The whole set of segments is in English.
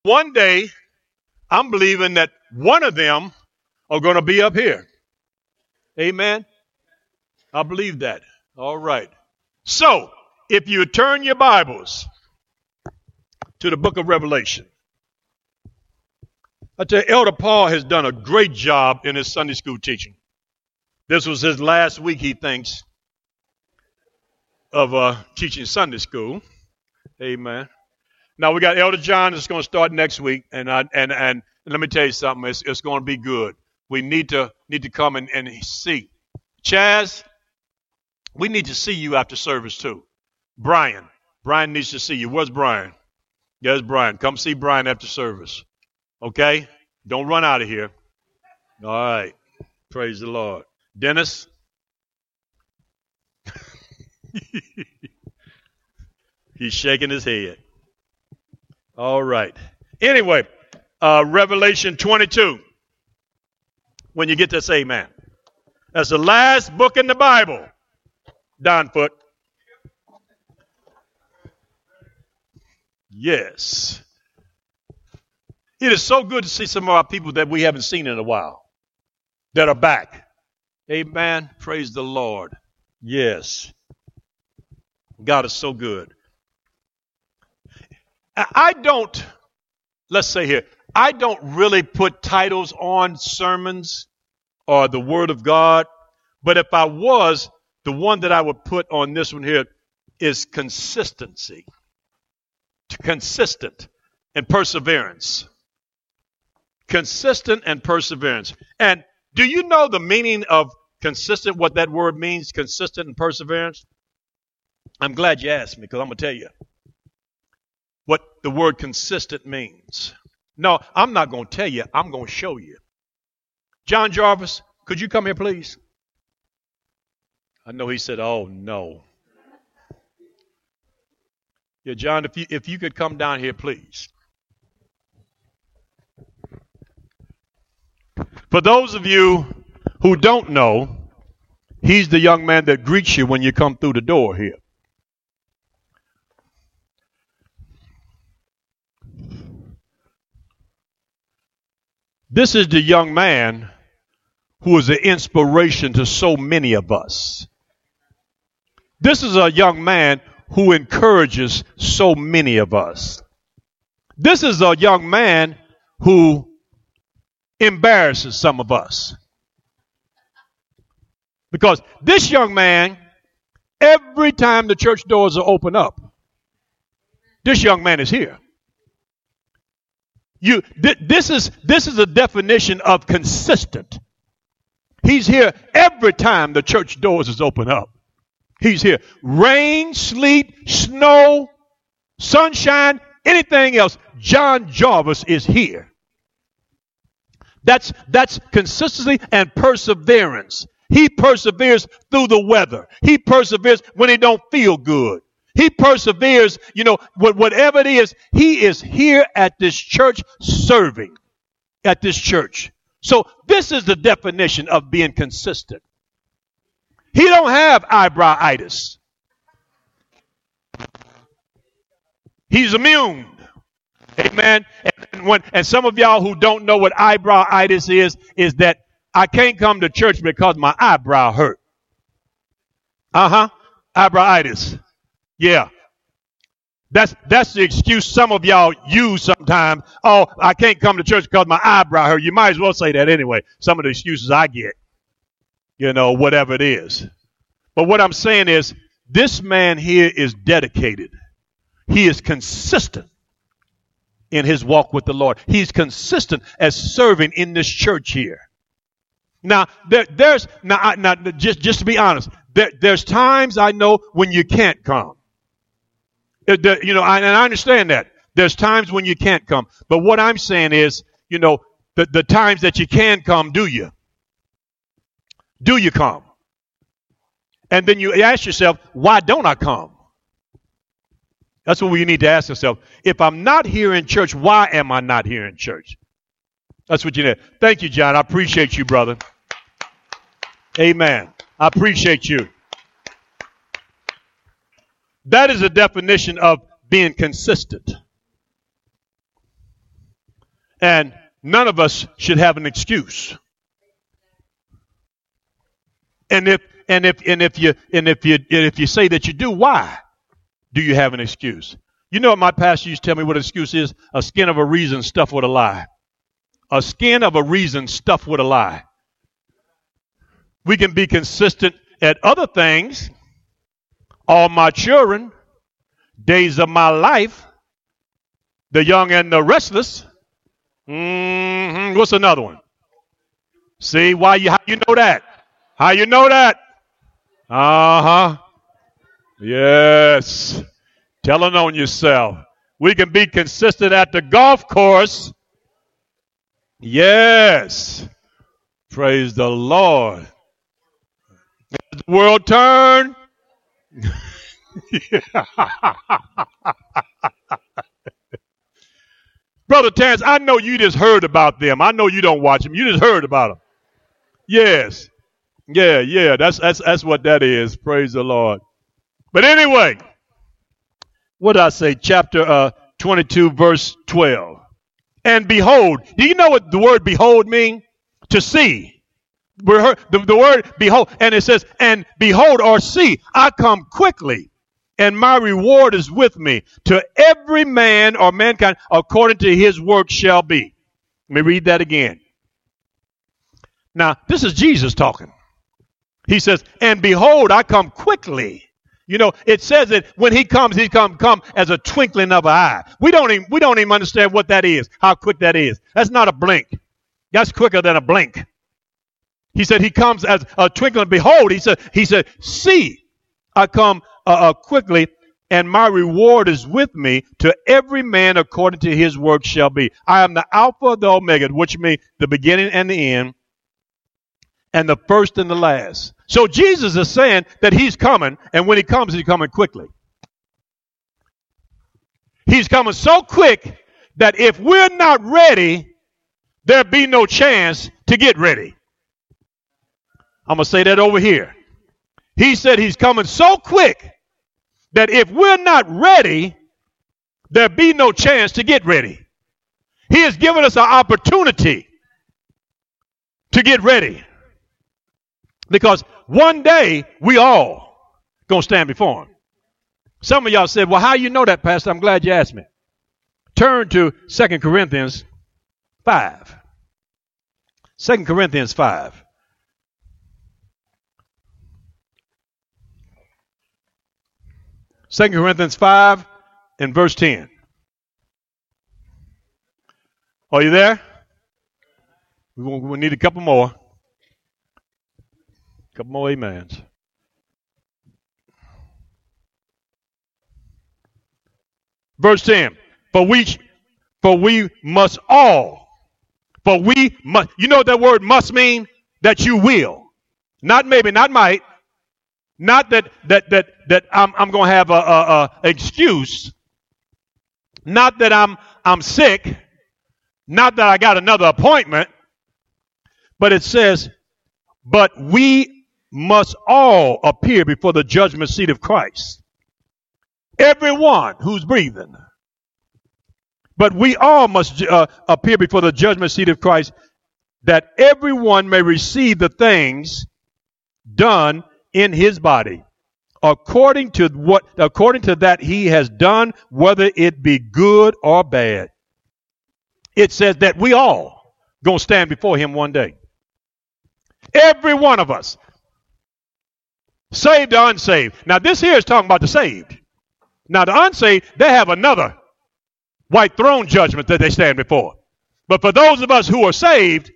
One day, I'm believing that one of them are going to be up here. Amen. I believe that. All right. So, if you turn your Bibles to the book of Revelation, I tell you, Elder Paul has done a great job in his Sunday school teaching. This was his last week, he thinks, of teaching Sunday school. Amen. Now we got Elder John that's going to start next week, and let me tell you something. It's going to be good. We need to come and see. Chaz, we need to see you after service too. Brian needs to see you. Where's Brian? There's Brian. Come see Brian after service. Okay? Don't run out of here. All right. Praise the Lord. Dennis? He's shaking his head. All right. Anyway, Revelation 22. When you get this, amen. That's the last book in the Bible. Don Foot. Yes. It is so good to see some of our people that we haven't seen in a while that are back. Amen. Praise the Lord. Yes. God is so good. I don't really put titles on sermons or the Word of God, but if I was, the one that I would put on this one here is consistency. Consistent and perseverance. Consistent and perseverance. And do you know the meaning of consistent, what that word means, consistent and perseverance? I'm glad you asked me because I'm going to tell you what the word consistent means. No, I'm not going to tell you. I'm going to show you. John Jarvis, could you come here, please? I know he said, oh, no. Yeah, John, if you could come down here, please. For those of you who don't know, he's the young man that greets you when you come through the door here. This is the young man who is an inspiration to so many of us. This is a young man who encourages so many of us. This is a young man who embarrasses some of us. Because this young man, every time the church doors are open up, this young man is here. This is a definition of consistent. He's here every time the church doors is open up. He's here. Rain, sleet, snow, sunshine, anything else. John Jarvis is here. That's consistency and perseverance. He perseveres through the weather. He perseveres when he don't feel good. He perseveres, whatever it is. He is here at this church serving at this church. So this is the definition of being consistent. He don't have eyebrow-itis. He's immune. Amen. And some of y'all who don't know what eyebrow-itis is that I can't come to church because my eyebrow hurt. Eyebrow-itis. Yeah. That's the excuse some of y'all use sometimes. Oh, I can't come to church because my eyebrow hurt. You might as well say that anyway. Some of the excuses I get. Whatever it is. But what I'm saying is, this man here is dedicated. He is consistent in his walk with the Lord. He's consistent as serving in this church here. Now, just to be honest, there's times I know when you can't come. And I understand that. There's times when you can't come. But what I'm saying is, the times that you can come, do you? Do you come? And then you ask yourself, why don't I come? That's what we need to ask ourselves. If I'm not here in church, why am I not here in church? That's what you need. Thank you, John. I appreciate you, brother. Amen. I appreciate you. That is a definition of being consistent. And none of us should have an excuse. And if you say that you do, why do you have an excuse? You know what my pastor used to tell me what an excuse is? A skin of a reason stuffed with a lie. A skin of a reason stuffed with a lie. We can be consistent at other things. All my children, days of my life, the young and the restless. What's another one? See, how you know that? How you know that? Yes. Telling on yourself. We can be consistent at the golf course. Yes. Praise the Lord. As the world turn. Brother Terrence, I know you just heard about them. I know you don't watch them. You just heard about them. Yes. Yeah. That's what that is. Praise the Lord. But anyway, what did I say? Chapter 22, verse 12. And behold. Do you know what the word behold means? To see. The word behold. And it says, and behold or see, I come quickly, and my reward is with me. To every man or mankind according to his work shall be. Let me read that again. Now, this is Jesus talking. He says, and behold, I come quickly. You know, it says that when he come as a twinkling of an eye. We don't even understand what that is, how quick that is. That's not a blink. That's quicker than a blink. He said he comes as a twinkling. Behold, he said, see, I come quickly, and my reward is with me. To every man according to his work shall be. I am the Alpha, the Omega, which means the beginning and the end, and the first and the last. So Jesus is saying that he's coming, and when he comes, he's coming quickly. He's coming so quick that if we're not ready, there'll be no chance to get ready. I'm going to say that over here. He said he's coming so quick that if we're not ready, there'll be no chance to get ready. He has given us an opportunity to get ready. Because one day, we all going to stand before him. Some of y'all said, well, how you know that, Pastor? I'm glad you asked me. Turn to 2 Corinthians 5. 2 Corinthians 5. Second Corinthians 5 and verse 10. Are you there? We need a couple more. Couple more amens. Verse 10. For we must all. You know what that word must mean? That you will. Not maybe, not might. Not that I'm going to have a excuse. Not that I'm sick. Not that I got another appointment. But it says, but we must all appear before the judgment seat of Christ. Everyone who's breathing. But we all must appear before the judgment seat of Christ, that everyone may receive the things done in his body, according to that he has done, whether it be good or bad. It says that we all gonna stand before him one day. Every one of us, saved or unsaved. Now this here is talking about the saved. Now the unsaved, they have another white throne judgment that they stand before. But for those of us who are saved,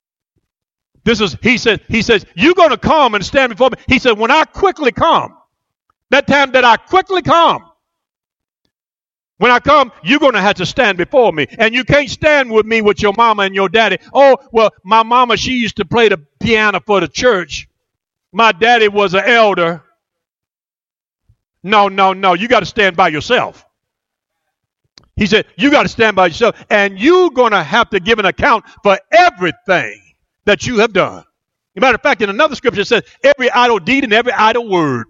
he says, you're going to come and stand before me. He said, when I quickly come, that time that I quickly come, when I come, you're going to have to stand before me. And you can't stand with me with your mama and your daddy. Oh, well, my mama, she used to play the piano for the church. My daddy was an elder. No. You got to stand by yourself. He said, you got to stand by yourself. And you're going to have to give an account for everything that you have done. As a matter of fact, in another scripture, it says, every idle deed and every idle word.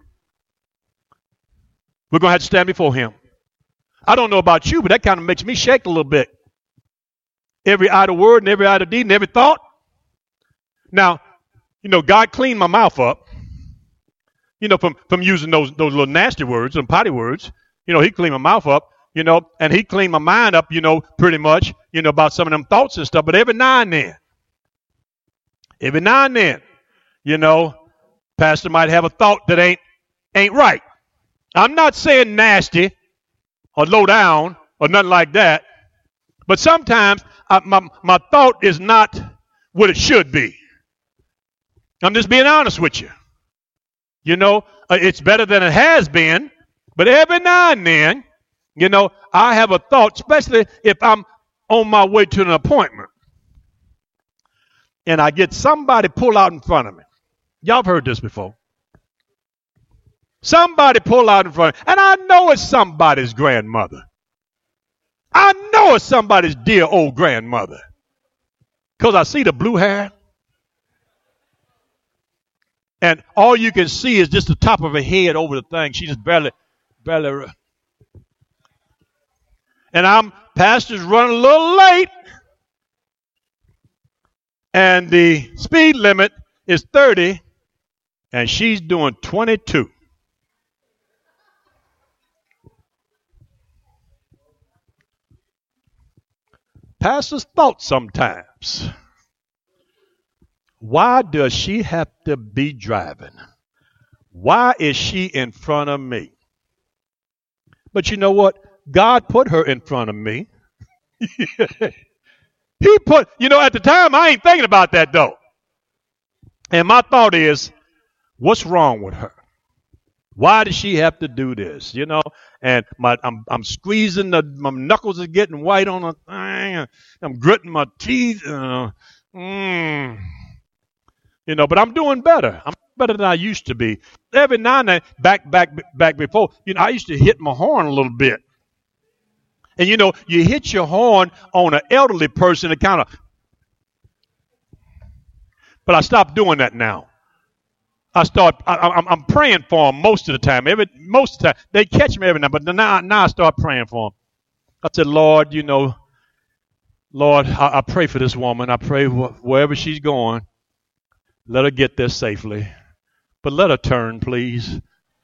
We're going to have to stand before him. I don't know about you, but that kind of makes me shake a little bit. every idle word and every idle deed and every thought. Now, God cleaned my mouth up, from using those little nasty words and potty words. He cleaned my mouth up, and he cleaned my mind up, pretty much, about some of them thoughts and stuff. But every now and then, pastor might have a thought that ain't right. I'm not saying nasty or low down or nothing like that, but sometimes my thought is not what it should be. I'm just being honest with you. It's better than it has been, but every now and then, I have a thought, especially if I'm on my way to an appointment and I get somebody pull out in front of me. Y'all have heard this before. Somebody pull out in front of me, and I know it's somebody's grandmother. I know it's somebody's dear old grandmother because I see the blue hair. And all you can see is just the top of her head over the thing. She just barely. And pastor's running a little late. And the speed limit is 30. And she's doing 22. Pastor's thought sometimes. Why does she have to be driving? Why is she in front of me? But you know what? God put her in front of me. He put, at the time, I ain't thinking about that though. And my thought is, what's wrong with her? Why does she have to do this? And I'm squeezing, my knuckles are getting white on the thing. I'm gritting my teeth. But I'm doing better. I'm better than I used to be. Every now and then, back before, I used to hit my horn a little bit. And you hit your horn on an elderly person, it kind of. But I stopped doing that now. I'm praying for them most of the time. Most of the time, they catch me every now, but now I start praying for them. I said, Lord, Lord, I pray for this woman. I pray wherever she's going. Let her get there safely. But let her turn, please.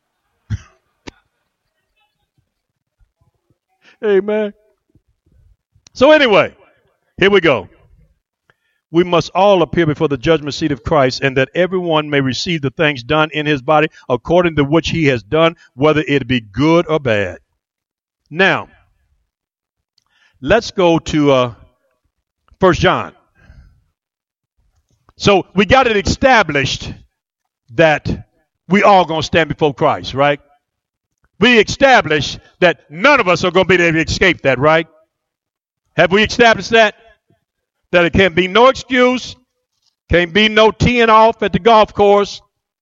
Amen. So anyway, here we go. We must all appear before the judgment seat of Christ, and that everyone may receive the things done in his body according to which he has done, whether it be good or bad. Now, let's go to 1 John. So we got it established that we all going to stand before Christ, right? We established that none of us are going to be able to escape that, right? Have we established that? That it can be no excuse, can't be no teeing off at the golf course.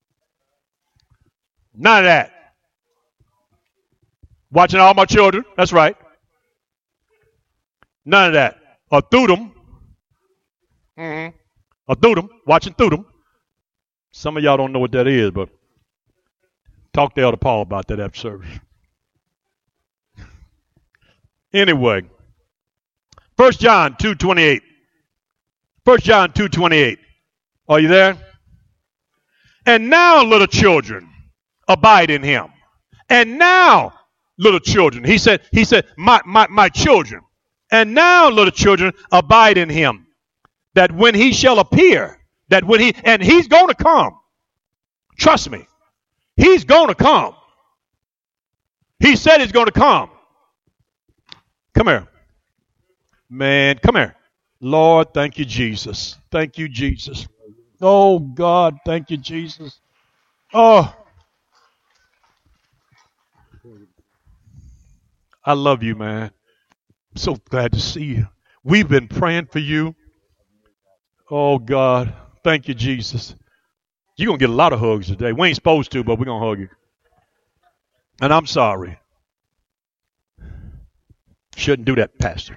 None of that. Watching all my children, that's right. None of that. Or through them. Or through them, watching through them. Some of y'all don't know what that is, but talk to Elder Paul about that after service. Anyway, 1 John 2:28. 1 John 2:28. Are you there? And now, little children, abide in him. And now, little children. He said, my children. And now, little children, abide in him. That when he shall appear, and he's going to come. Trust me. He's going to come. He said he's going to come. Come here. Man, come here. Lord, thank you, Jesus. Thank you, Jesus. Oh, God, thank you, Jesus. Oh. I love you, man. I'm so glad to see you. We've been praying for you. Oh, God. Thank you, Jesus. You're going to get a lot of hugs today. We ain't supposed to, but we're going to hug you. And I'm sorry. Shouldn't do that, Pastor.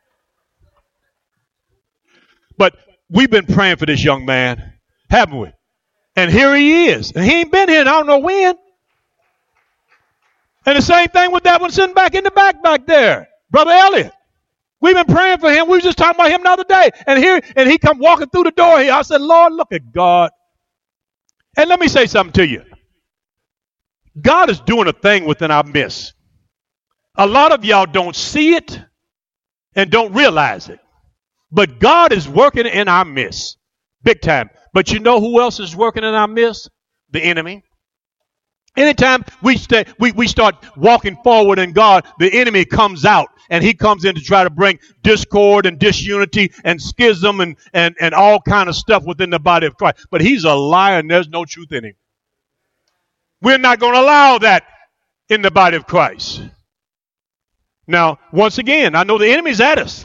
But we've been praying for this young man, haven't we? And here he is. And he ain't been here, and I don't know when. And the same thing with that one sitting back in the back there. Brother Elliot. We've been praying for him. We were just talking about him the other day. And he come walking through the door here. I said, Lord, look at God. And let me say something to you. God is doing a thing within our midst. A lot of y'all don't see it and don't realize it. But God is working in our midst. Big time. But you know who else is working in our midst? The enemy. Anytime we start walking forward in God, the enemy comes out and he comes in to try to bring discord and disunity and schism and all kind of stuff within the body of Christ. But he's a liar and there's no truth in him. We're not going to allow that in the body of Christ. Now, once again, I know the enemy's at us.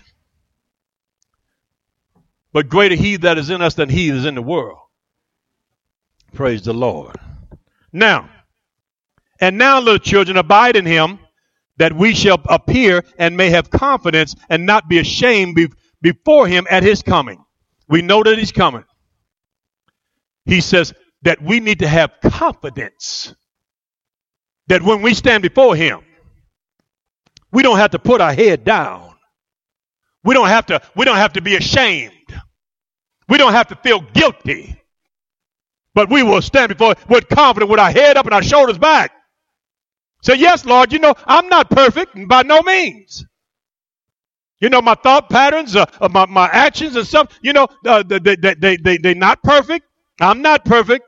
But greater he that is in us than he that is in the world. Praise the Lord. Now, little children, abide in him, that we shall appear and may have confidence and not be ashamed before him at his coming. We know that he's coming. He says that we need to have confidence that when we stand before him, we don't have to put our head down. We don't have to be ashamed. We don't have to feel guilty. But we will stand before with confidence with our head up and our shoulders back. Say, yes, Lord, you know, I'm not perfect by no means. You know, my thought patterns, my actions and stuff, you know, they're not perfect. I'm not perfect.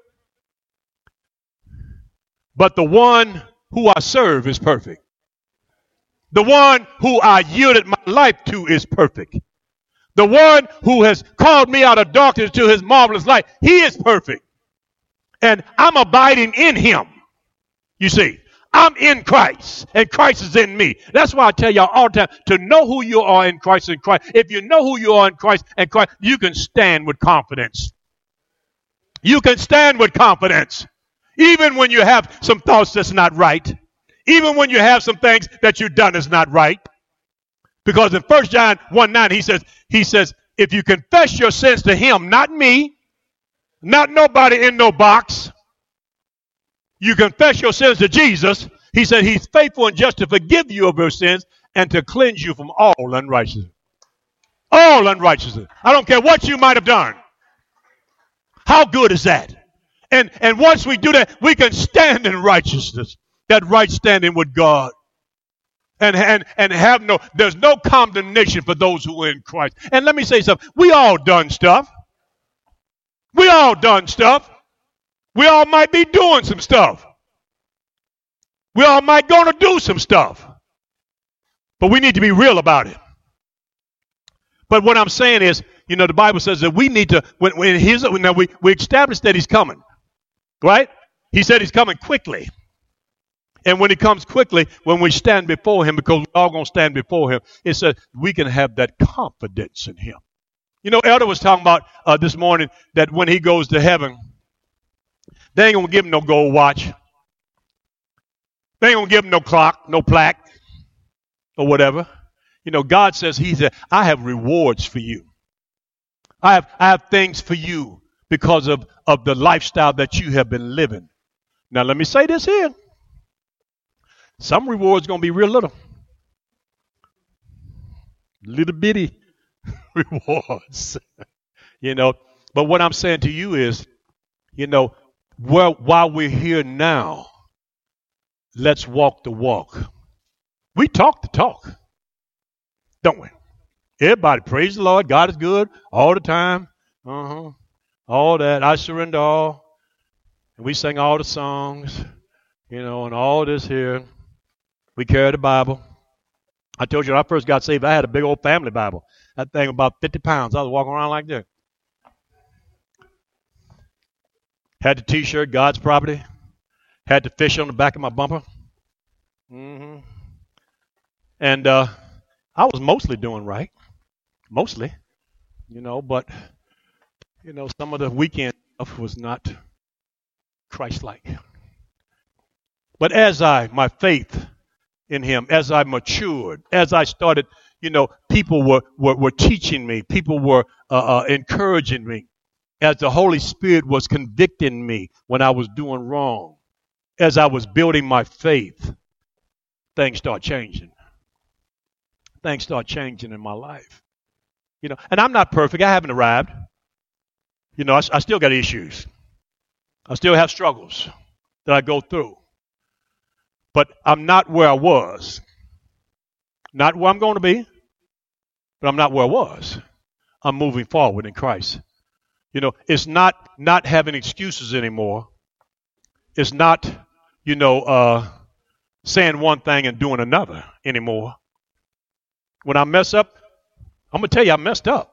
But the one who I serve is perfect. The one who I yielded my life to is perfect. The one who has called me out of darkness to his marvelous light, he is perfect. And I'm abiding in him. You see, I'm in Christ, and Christ is in me. That's why I tell y'all all the time to know who you are in Christ and Christ. If you know who you are in Christ and Christ, you can stand with confidence. You can stand with confidence. Even when you have some thoughts that's not right. Even when you have some things that you've done is not right. Because in 1 John 1:9, he says, if you confess your sins to him, not me, not nobody in no box, you confess your sins to Jesus, he said he's faithful and just to forgive you of your sins and to cleanse you from all unrighteousness. All unrighteousness. I don't care what you might have done. How good is that? And once we do that, we can stand in righteousness, that right standing with God. And there's no condemnation for those who are in Christ. And let me say something. We all done stuff. We all done stuff. We all might be doing some stuff. We all might going to do some stuff. But we need to be real about it. But what I'm saying is, you know, the Bible says that we need to, we established that he's coming. Right? He said he's coming quickly. And when he comes quickly, when we stand before him, because we're all going to stand before him, it says we can have that confidence in him. You know, Elder was talking about this morning that when he goes to heaven, they ain't going to give him no gold watch. They ain't going to give him no clock, no plaque, or whatever. You know, God says, he said, I have rewards for you. I have things for you because of the lifestyle that you have been living. Now, let me say this here. Some rewards going to be real little. Little bitty rewards. You know, but what I'm saying to you is, you know, while we're here now, let's walk the walk. We talk the talk, don't we? Everybody, praise the Lord. God is good all the time. All that. I surrender all. And we sing all the songs, you know, and all this here. We carry the Bible. I told you when I first got saved, I had a big old family Bible. That thing about 50 pounds. I was walking around like that. Had the T-shirt, God's property. Had the fish on the back of my bumper. And I was mostly doing right. Mostly. You know, but, you know, some of the weekend stuff was not Christ-like. But as my faith in him, as I matured, as I started, you know, people were teaching me, people were encouraging me, as the Holy Spirit was convicting me when I was doing wrong, as I was building my faith, things start changing. things start changing in my life. And I'm not perfect. I haven't arrived. I still got issues. I still have struggles that I go through. But I'm not where I was. Not where I'm going to be, but I'm not where I was. I'm moving forward in Christ. It's not having excuses anymore. It's not, saying one thing and doing another anymore. When I mess up, I'm going to tell you I messed up.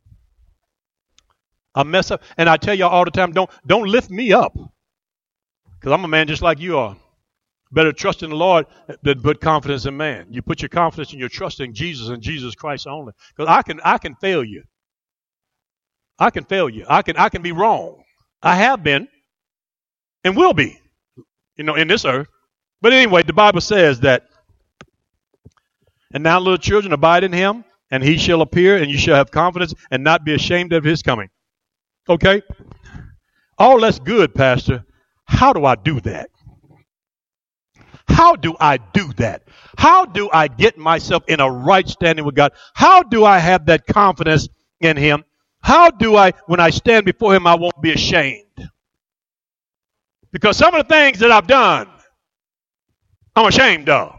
I mess up. And I tell y'all all the time, don't lift me up. Because I'm a man just like you are. Better trust in the Lord than put confidence in man. You put your confidence and your trust in Jesus and Jesus Christ only. Because I can fail you. I can fail you. I can be wrong. I have been and will be, in this earth. But anyway, the Bible says that, and now little children, abide in him, and he shall appear, and you shall have confidence and not be ashamed of his coming. Okay? All that's good, Pastor. How do I do that? How do I do that? How do I get myself in a right standing with God? How do I have that confidence in him? How do I, when I stand before him, I won't be ashamed? Because some of the things that I've done, I'm ashamed of.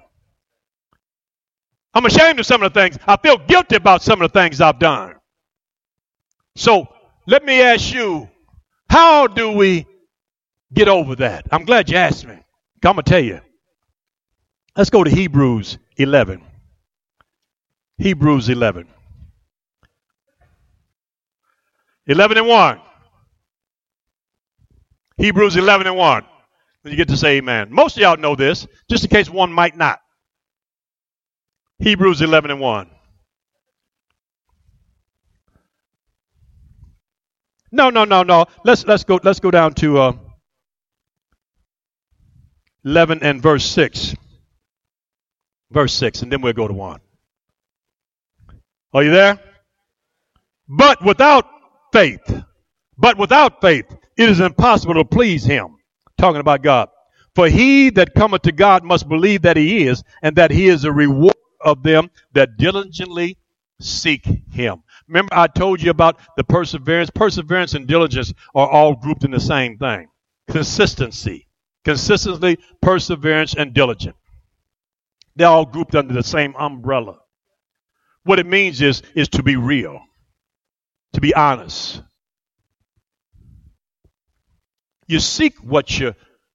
I'm ashamed of some of the things. I feel guilty about some of the things I've done. So let me ask you, how do we get over that? I'm glad you asked me. I'm going to tell you. Let's go to Hebrews 11. Hebrews 11. 11 and 1. Hebrews 11 and 1. When you get to say amen. Most of y'all know this, just in case one might not. Hebrews 11 and 1. No. Let's go down to 11 and verse 6. Verse 6, and then we'll go to 1. Are you there? But without faith, it is impossible to please him. Talking about God. For he that cometh to God must believe that he is, and that he is a reward of them that diligently seek him. Remember I told you about the perseverance. Perseverance and diligence are all grouped in the same thing. Consistency, perseverance, and diligence. They're all grouped under the same umbrella. What it means is to be real, to be honest. You seek what you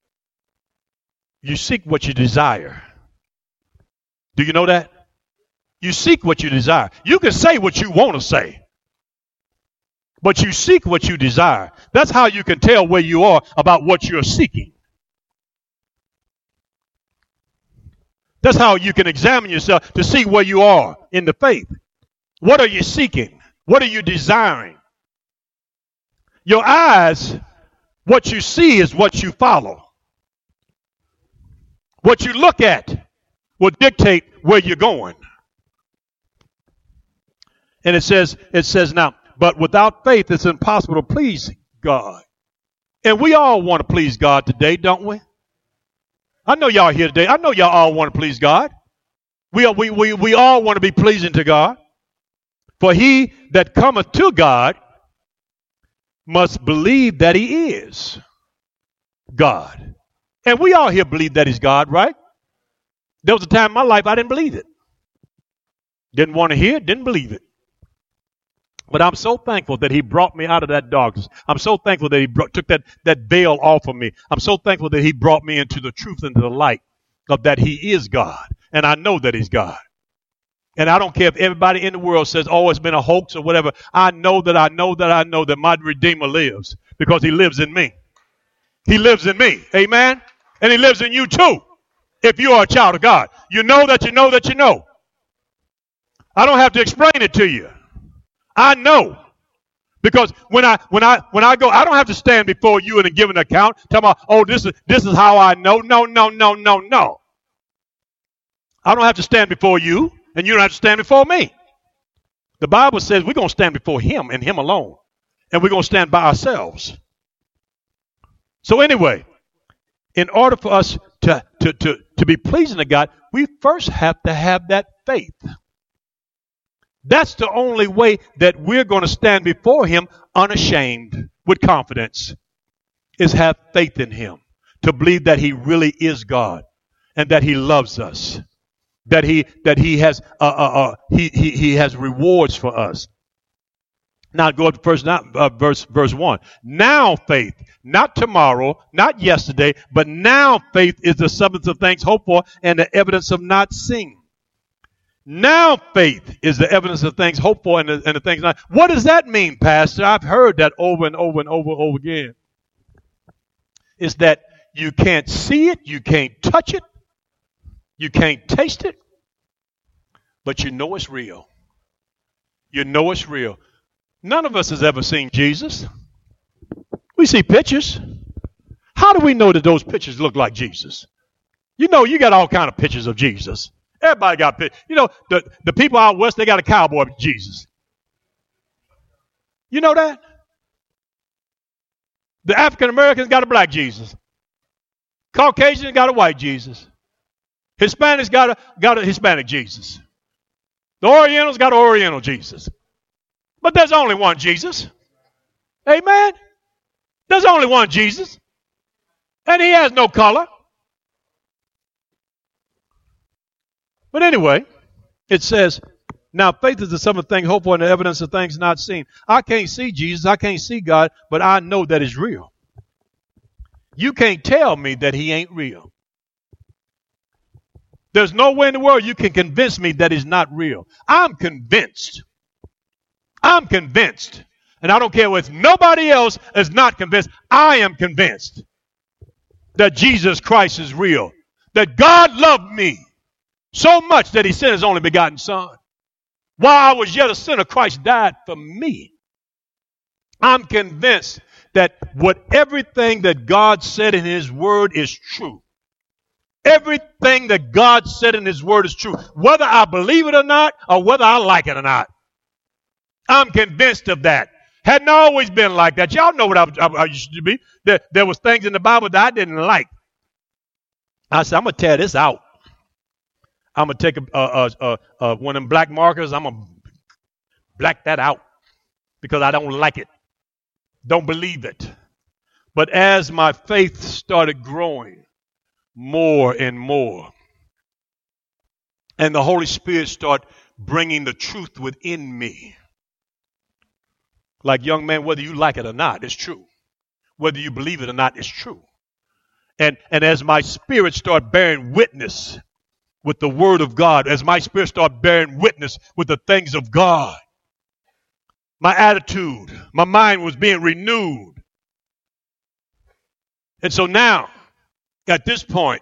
desire. Do you know that? You seek what you desire. You can say what you want to say, but you seek what you desire. That's how you can tell where you are about what you're seeking. That's how you can examine yourself to see where you are in the faith. What are you seeking? What are you desiring? Your eyes, what you see is what you follow. What you look at will dictate where you're going. And it says now, but without faith it's impossible to please God. And we all want to please God today, don't we? I know y'all here today. I know y'all all want to please God. We all want to be pleasing to God. For he that cometh to God must believe that he is God. And we all here believe that he's God, right? There was a time in my life I didn't believe it. Didn't want to hear it, didn't believe it. But I'm so thankful that he brought me out of that darkness. I'm so thankful that he took that veil off of me. I'm so thankful that he brought me into the truth and the light of that he is God. And I know that he's God. And I don't care if everybody in the world says, oh, it's been a hoax or whatever. I know that my Redeemer lives because he lives in me. He lives in me. Amen? And he lives in you too if you are a child of God. You know that you know that you know. I don't have to explain it to you. I know. Because when I go, I don't have to stand before you and give an account, talking about, oh, this is how I know. No. I don't have to stand before you, and you don't have to stand before me. The Bible says we're going to stand before him and him alone. And we're going to stand by ourselves. So anyway, in order for us to be pleasing to God, we first have to have that faith. That's the only way that we're going to stand before him unashamed with confidence, is have faith in him, to believe that he really is God and that he loves us, that he has rewards for us. Now go up to verse 1. Now faith, not tomorrow, not yesterday, but now faith is the substance of things hoped for and the evidence of not seen. Now faith is the evidence of things hoped for and the things not. What does that mean, Pastor? I've heard that over and over and over again. It's that you can't see it, you can't touch it, you can't taste it, but you know it's real. You know it's real. None of us has ever seen Jesus. We see pictures. How do we know that those pictures look like Jesus? You know, you got all kind of pictures of Jesus. Everybody got pictures. You know, the people out west, they got a cowboy Jesus. You know that? The African Americans got a black Jesus. Caucasians got a white Jesus. Hispanics got a Hispanic Jesus. The Orientals got an Oriental Jesus. But there's only one Jesus. Amen? There's only one Jesus. And he has no color. But anyway, it says, now faith is the sum of things hoped for and the evidence of things not seen. I can't see Jesus. I can't see God, but I know that it's real. You can't tell me that he ain't real. There's no way in the world you can convince me that he's not real. I'm convinced. I'm convinced. And I don't care if nobody else is not convinced. I am convinced that Jesus Christ is real. That God loved me so much that he sent his only begotten son. While I was yet a sinner, Christ died for me. I'm convinced that everything that God said in his word is true. Everything that God said in his word is true. Whether I believe it or not, or whether I like it or not. I'm convinced of that. Hadn't always been like that. Y'all know what I used to be. There was things in the Bible that I didn't like. I said, I'm going to tear this out. I'm going to take one of them black markers. I'm going to black that out because I don't like it. Don't believe it. But as my faith started growing more and more, and the Holy Spirit started bringing the truth within me, like, young man, whether you like it or not, it's true. Whether you believe it or not, it's true. And as my spirit started bearing witness with the word of God, as my spirit started bearing witness with the things of God, my attitude, my mind was being renewed. And so now, at this point,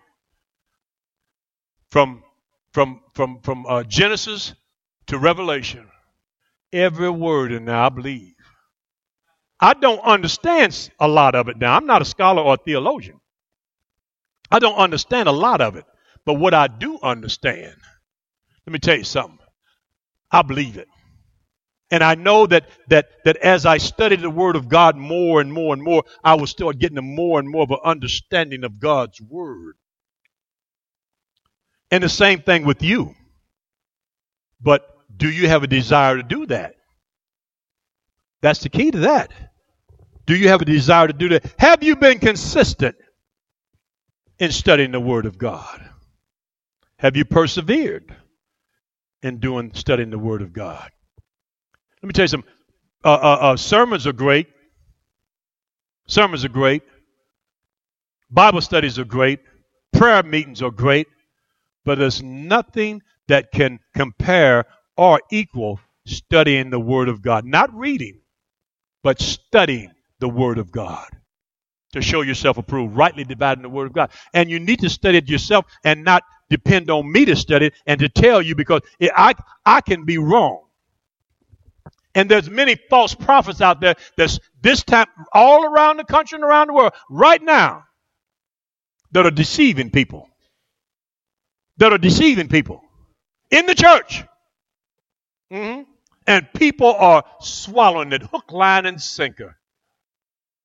from Genesis to Revelation, every word in there I believe. I don't understand a lot of it now. I'm not a scholar or a theologian. I don't understand a lot of it. But what I do understand, let me tell you something. I believe it. And I know that as I studied the Word of God more and more and more, I will start getting more and more of an understanding of God's Word. And the same thing with you. But do you have a desire to do that? That's the key to that. Do you have a desire to do that? Have you been consistent in studying the Word of God? Have you persevered in studying the Word of God? Let me tell you something. Sermons are great. Sermons are great. Bible studies are great. Prayer meetings are great. But there's nothing that can compare or equal studying the Word of God. Not reading, but studying the Word of God to show yourself approved, rightly dividing the Word of God. And you need to study it yourself and not depend on me to study it and to tell you, because I can be wrong. And there's many false prophets out there that's this time all around the country and around the world right now that are deceiving people. That are deceiving people in the church. Mm-hmm. And people are swallowing it hook, line, and sinker.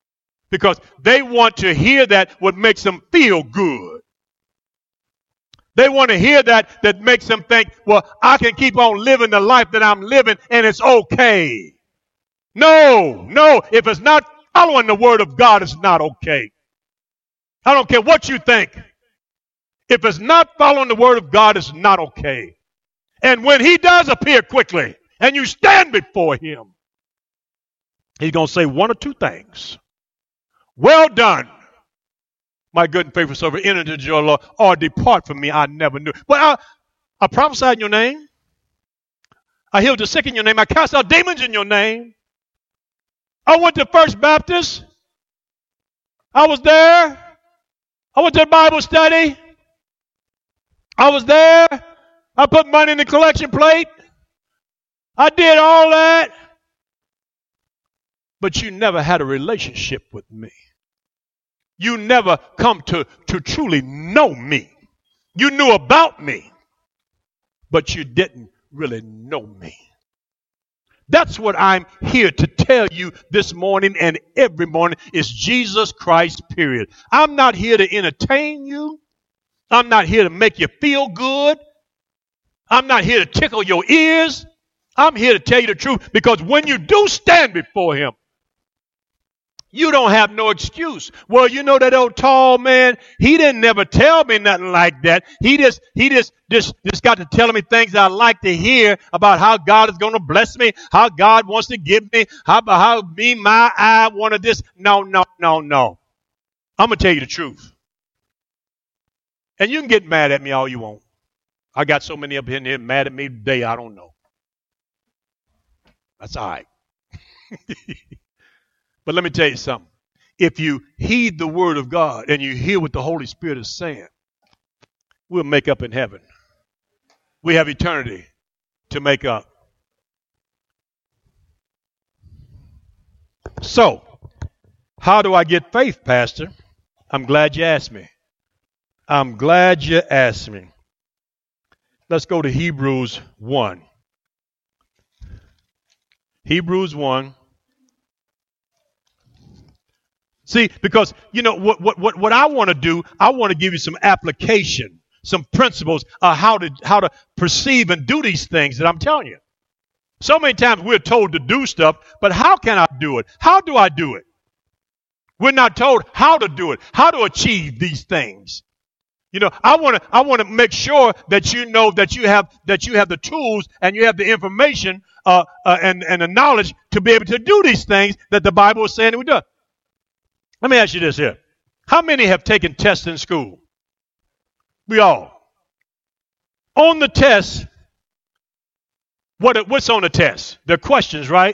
Because they want to hear that what makes them feel good. They want to hear that makes them think, well, I can keep on living the life that I'm living and it's okay. No. If it's not following the word of God, it's not okay. I don't care what you think. If it's not following the word of God, it's not okay. And when he does appear quickly and you stand before him, he's going to say one or two things. Well done, my good and faithful servant, enter into your Lord, or depart from me, I never knew. But I prophesied in your name. I healed the sick in your name. I cast out demons in your name. I went to First Baptist. I was there. I went to the Bible study. I was there. I put money in the collection plate. I did all that. But you never had a relationship with me. You never come to truly know me. You knew about me, but you didn't really know me. That's what I'm here to tell you this morning and every morning is Jesus Christ, period. I'm not here to entertain you. I'm not here to make you feel good. I'm not here to tickle your ears. I'm here to tell you the truth because when you do stand before him, you don't have no excuse. Well, you know that old tall man, he didn't never tell me nothing like that. He just got to telling me things I like to hear about how God is going to bless me, how God wants to give me, how I wanted this. No. I'm going to tell you the truth. And you can get mad at me all you want. I got so many up in here mad at me today, I don't know. That's all right. But let me tell you something. If you heed the word of God and you hear what the Holy Spirit is saying, we'll make up in heaven. We have eternity to make up. So, how do I get faith, Pastor? I'm glad you asked me. Let's go to Hebrews 1. Hebrews 1. See, because, you know, what I want to do, I want to give you some application, some principles of how to perceive and do these things that I'm telling you. So many times we're told to do stuff, but how can I do it? How do I do it? We're not told how to do it, how to achieve these things. You know, I want to make sure that you know that you have the tools and you have the information and the knowledge to be able to do these things that the Bible is saying that we do. Let me ask you this here. How many have taken tests in school? We all. On the test, what's on the test? The questions, right?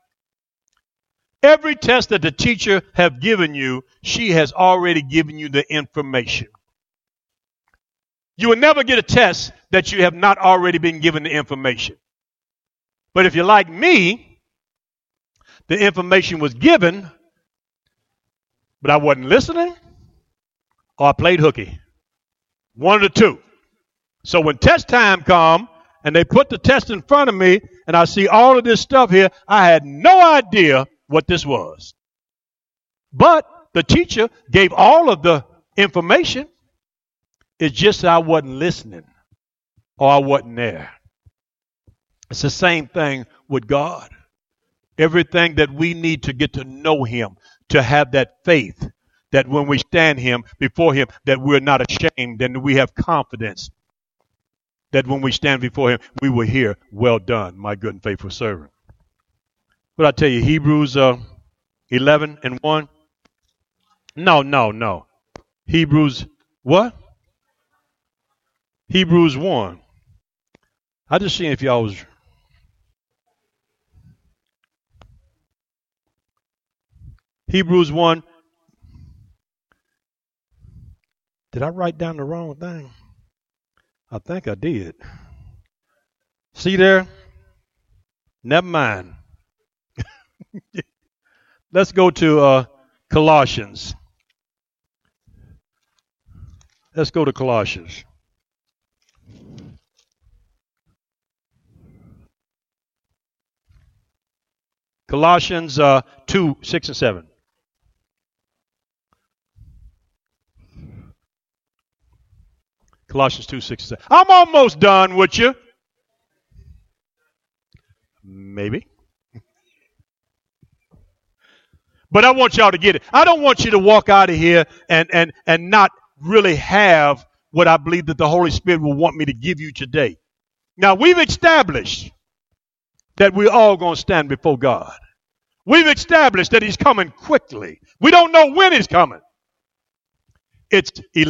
Every test that the teacher have given you, she has already given you the information. You will never get a test that you have not already been given the information. But if you're like me, the information was given, but I wasn't listening, or I played hooky. One of the two. So when test time come, and they put the test in front of me, and I see all of this stuff here, I had no idea what this was. But the teacher gave all of the information. It's just that I wasn't listening, or I wasn't there. It's the same thing with God. Everything that we need to get to know him, to have that faith, that when we stand before him, that we're not ashamed and we have confidence that when we stand before him, we will hear, well done, my good and faithful servant. But I tell you, Hebrews 11 and 1. No. Hebrews what? Hebrews 1. I just seen if y'all was... Hebrews 1. Did I write down the wrong thing? I think I did. See there? Never mind. Let's go to Colossians. Let's go to Colossians. Colossians 2, 6 and 7. Colossians 2, 6 and 7. I'm almost done with you. Maybe. But I want y'all to get it. I don't want you to walk out of here and not really have what I believe that the Holy Spirit will want me to give you today. Now, we've established that we're all going to stand before God. We've established that he's coming quickly. We don't know when he's coming. It's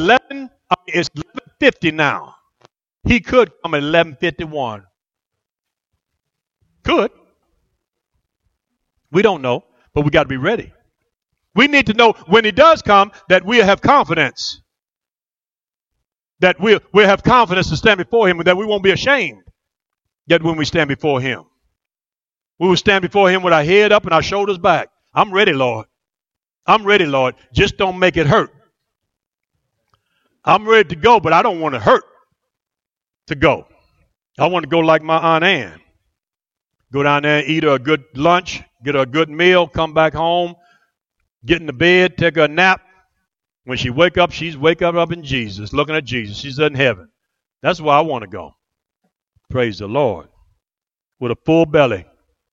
11:50 now. He could come at 11:51. Could. We don't know, but we got to be ready. We need to know when he does come that we'll have confidence. That we'll have confidence to stand before him and that we won't be ashamed. Yet when we stand before him, we will stand before him with our head up and our shoulders back. I'm ready, Lord. I'm ready, Lord. Just don't make it hurt. I'm ready to go, but I don't want to hurt to go. I want to go like my Aunt Ann. Go down there and eat her a good lunch, get her a good meal, come back home, get in the bed, take her a nap. When she wake up, she's wake up in Jesus, looking at Jesus. She's in heaven. That's where I want to go. Praise the Lord. With a full belly.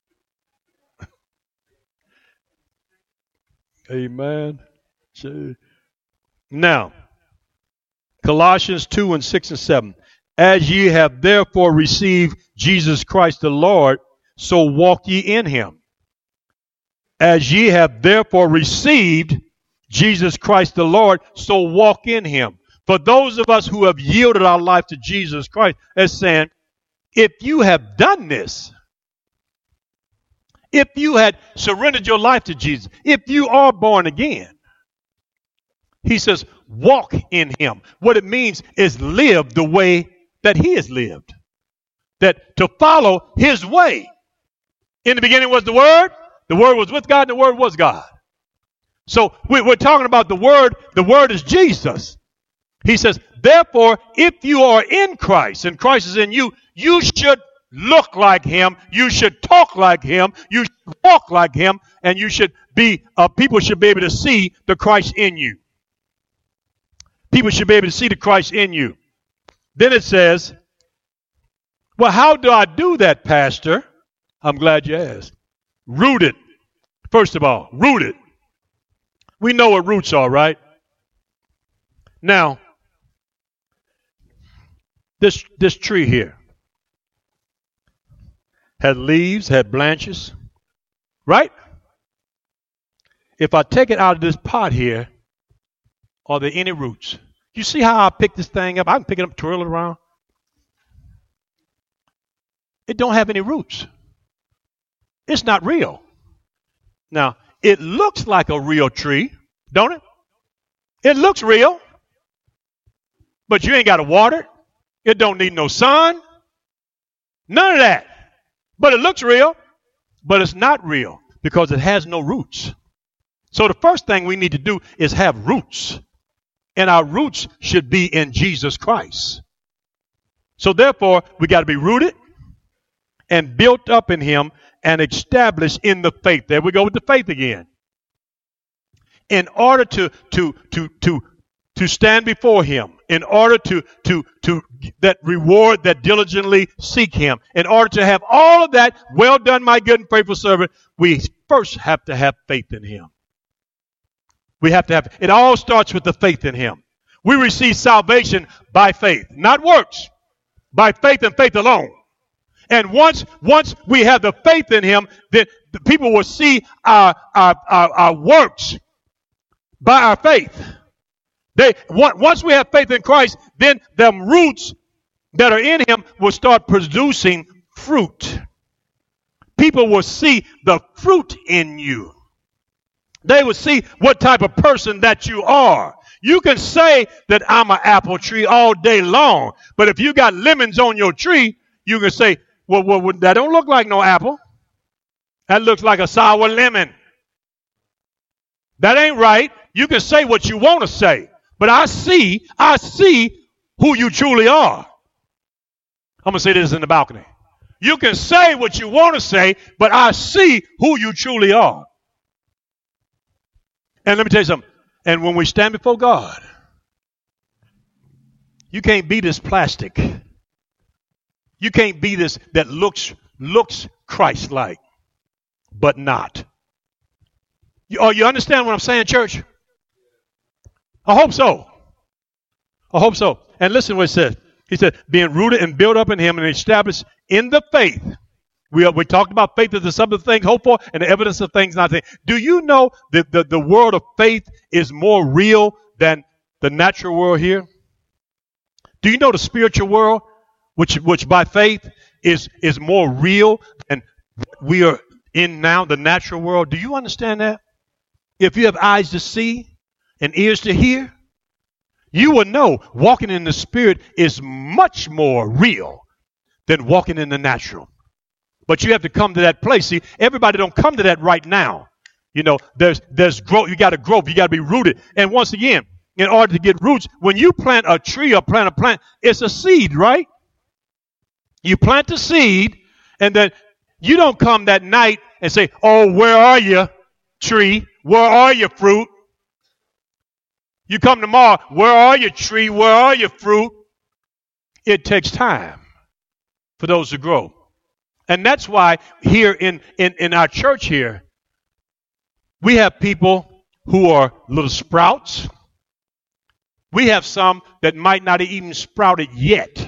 Amen. Now, Colossians 2 and 6 and 7. As ye have therefore received Jesus Christ the Lord, so walk ye in him. As ye have therefore received Jesus Christ the Lord, so walk in him. For those of us who have yielded our life to Jesus Christ, as saying, if you have done this, if you had surrendered your life to Jesus, if you are born again, he says, walk in him. What it means is live the way that he has lived. That to follow his way. In the beginning was the Word was with God, and the Word was God. So we're talking about the Word is Jesus. He says, therefore, if you are in Christ, and Christ is in you, you should look like him, you should talk like him, you should walk like him, and you should be, people should be able to see the Christ in you. People should be able to see the Christ in you. Then it says, well, how do I do that, Pastor? I'm glad you asked. Rooted. First of all, rooted. We know what roots are, right? Now, this tree here had leaves, had branches, right? If I take it out of this pot here, are there any roots? You see how I pick this thing up? I can pick it up, twirl it around. It don't have any roots. It's not real. Now, it looks like a real tree, don't it? It looks real, but you ain't got to water it. It don't need no sun. None of that. But it looks real, but it's not real because it has no roots. So the first thing we need to do is have roots. And our roots should be in Jesus Christ. So therefore, we got to be rooted and built up in him and established in the faith. There we go with the faith again. In order to stand before him, in order to that reward that diligently seek him, in order to have all of that, well done, my good and faithful servant, we first have to have faith in him. We have to have, it all starts with the faith in him. We receive salvation by faith, not works, by faith and faith alone. And once we have the faith in him, then the people will see our works by our faith. Once we have faith in Christ, then the roots that are in him will start producing fruit. People will see the fruit in you. They will see what type of person that you are. You can say that I'm an apple tree all day long, but if you got lemons on your tree, you can say, well, that don't look like no apple. That looks like a sour lemon. That ain't right. You can say what you want to say, but I see who you truly are. I'm going to say this in the balcony. You can say what you want to say, but I see who you truly are. And let me tell you something. And when we stand before God, You can't be this plastic. You can't be this that looks Christ-like, but not. You understand what I'm saying, church? I hope so. I hope so. And listen to what it says. He said, being rooted and built up in him and established in the faith. We talked about faith as the substance of things hoped for and the evidence of things not seen. Do you know that the world of faith is more real than the natural world here? Do you know the spiritual world, which by faith is more real than what we are in now, the natural world? Do you understand that? If you have eyes to see and ears to hear, you will know walking in the Spirit is much more real than walking in the natural. But you have to come to that place. See, everybody don't come to that right now. You know, there's growth. You got to grow. You got to be rooted. And once again, in order to get roots, when you plant a tree or plant a plant, it's a seed, right? You plant the seed, and then you don't come that night and say, oh, where are you, tree? Where are your fruit? You come tomorrow, where are your tree? Where are your fruit? It takes time for those to grow. And that's why here in our church here, we have people who are little sprouts. We have some that might not even sprouted yet.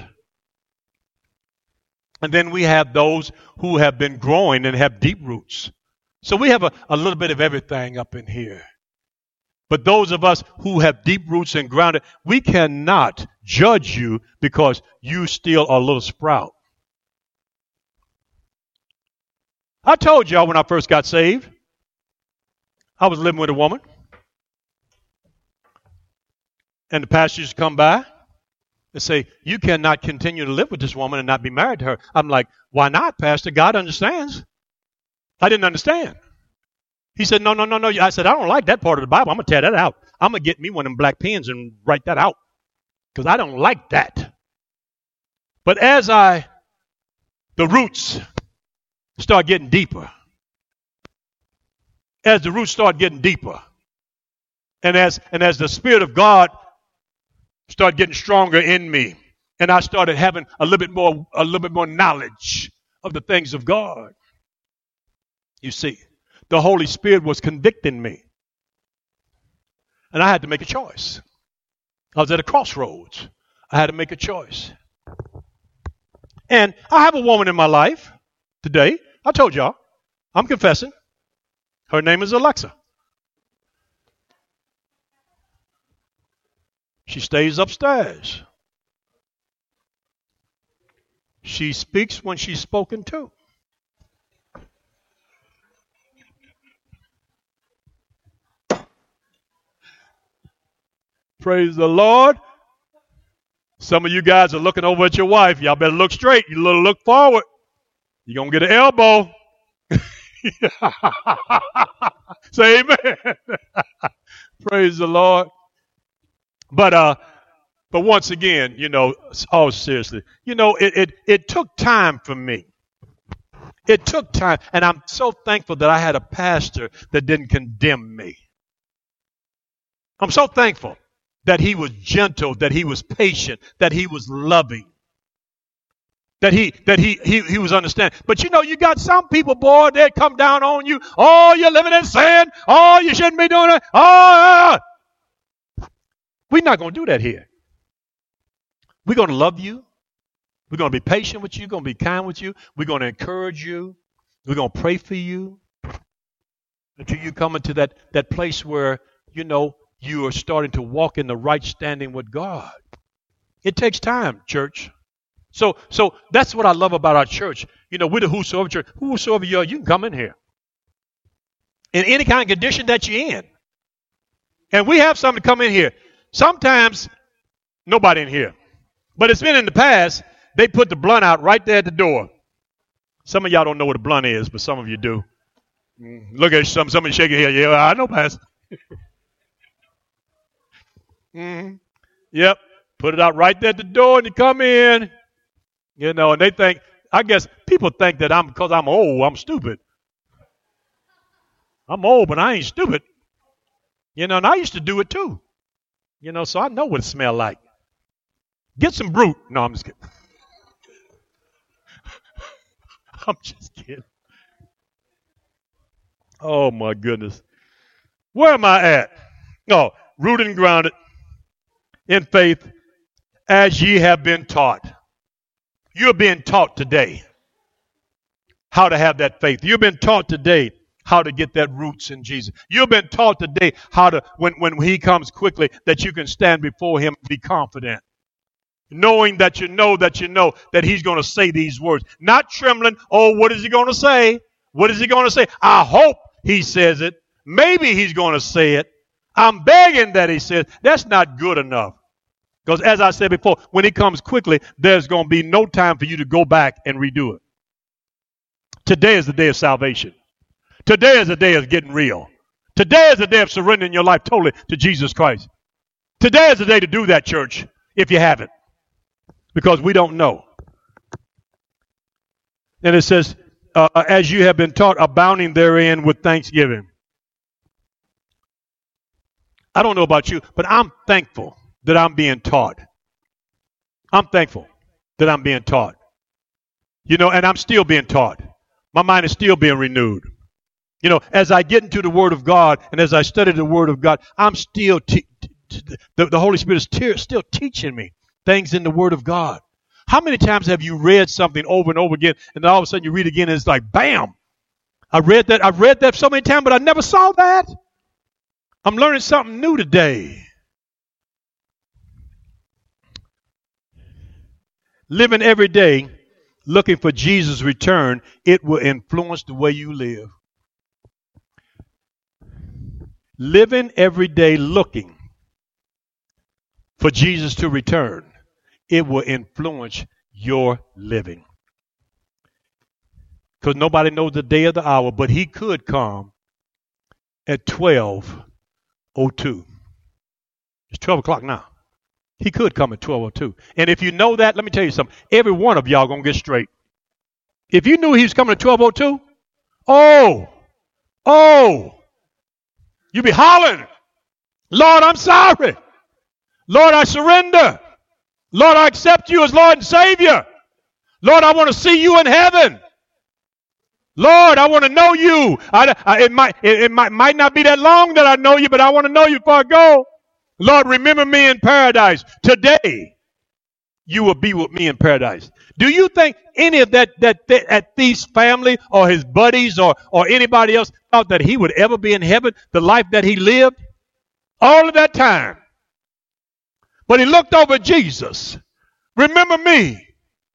And then we have those who have been growing and have deep roots. So we have a little bit of everything up in here. But those of us who have deep roots and grounded, we cannot judge you because you still are a little sprout. I told y'all when I first got saved, I was living with a woman. And the pastor used to come by and say, you cannot continue to live with this woman and not be married to her. I'm like, why not, Pastor? God understands. I didn't understand. He said, no. I said, I don't like that part of the Bible. I'm going to tear that out. I'm going to get me one of them black pens and write that out because I don't like that. But as the roots start getting deeper, as the roots start getting deeper, and as the Spirit of God started getting stronger in me, and I started having a little bit more knowledge of the things of God, you see, the Holy Spirit was convicting me. And I had to make a choice. I was at a crossroads. I had to make a choice. And I have a woman in my life today. I told y'all. I'm confessing. Her name is Alexa. She stays upstairs. She speaks when she's spoken to. Praise the Lord. Some of you guys are looking over at your wife. Y'all better look straight. You little look forward. You're going to get an elbow. Say amen. Praise the Lord. But once again, you know, oh, seriously, you know, it took time for me. It took time. And I'm so thankful that I had a pastor that didn't condemn me. I'm so thankful that he was gentle, that he was patient, that he was loving, that he was understanding. But you know, you got some people, boy, they come down on you. Oh, you're living in sin. Oh, you shouldn't be doing it. Oh, we're not going to do that here. We're going to love you. We're going to be patient with you. We're going to be kind with you. We're going to encourage you. We're going to pray for you until you come into that place where, you know, you are starting to walk in the right standing with God. It takes time, church. So that's what I love about our church. You know, we're the Whosoever church. Whosoever you are, you can come in here. In any kind of condition that you're in. And we have something to come in here. Sometimes, nobody in here. But it's been in the past, they put the blunt out right there at the door. Some of y'all don't know what a blunt is, but some of you do. Look at somebody shaking your head. Yeah, I know, Pastor. Yep. Put it out right there at the door and you come in. You know, and they think, I guess people think that because I'm old, I'm stupid. I'm old, but I ain't stupid. You know, and I used to do it too. You know, so I know what it smells like. Get some Brute. No, I'm just kidding. I'm just kidding. Oh, my goodness. Where am I at? Oh, rooted and grounded in faith as ye have been taught. You're being taught today how to have that faith. You've been taught today how to get that roots in Jesus. You've been taught today how to, when he comes quickly, that you can stand before him and be confident. Knowing that you know that he's going to say these words. Not trembling. Oh, what is he going to say? What is he going to say? I hope he says it. Maybe he's going to say it. I'm begging that he says. That's not good enough. Because as I said before, when he comes quickly, there's going to be no time for you to go back and redo it. Today is the day of salvation. Today is the day of getting real. Today is the day of surrendering your life totally to Jesus Christ. Today is the day to do that, church, if you haven't. Because we don't know. And it says, as you have been taught, abounding therein with thanksgiving. I don't know about you, but I'm thankful that I'm being taught. I'm thankful that I'm being taught. You know, and I'm still being taught. My mind is still being renewed. You know, as I get into the Word of God and as I study the Word of God, I'm still, the Holy Spirit is still teaching me things in the Word of God. How many times have you read something over and over again, and then all of a sudden you read it again and it's like, bam! I've read that so many times, but I never saw that. I'm learning something new today. Living every day looking for Jesus' return, it will influence the way you live. Living every day looking for Jesus to return, it will influence your living. Because nobody knows the day or the hour, but he could come at 12:02. It's 12 o'clock now. He could come at 12:02. And if you know that, let me tell you something. Every one of y'all going to get straight. If you knew he was coming at 12:02, you'd be hollering, Lord, I'm sorry. Lord, I surrender. Lord, I accept you as Lord and Savior. Lord, I want to see you in heaven. Lord, I want to know you. It might not be that long that I know you, but I want to know you before I go. Lord, remember me in paradise. Today, you will be with me in paradise. Do you think any of that Thief's family or his buddies or anybody else thought that he would ever be in heaven, the life that he lived? All of that time. But he looked over Jesus. Remember me.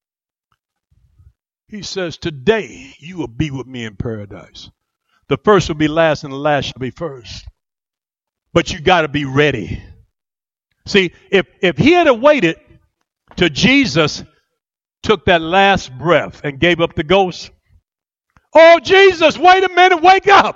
He says, today you will be with me in paradise. The first will be last and the last shall be first. But you got to be ready. See, if he had waited till Jesus took that last breath and gave up the ghost. Oh, Jesus, wait a minute, wake up.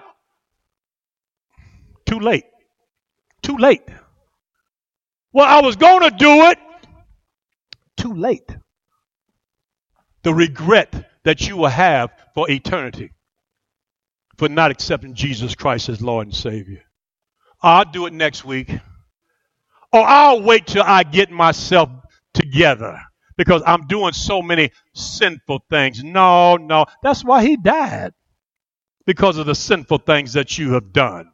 Too late. Too late. Well, I was going to do it. Too late. The regret that you will have for eternity for not accepting Jesus Christ as Lord and Savior. I'll do it next week. Or I'll wait till I get myself together because I'm doing so many sinful things. No. That's why he died. Because of the sinful things that you have done.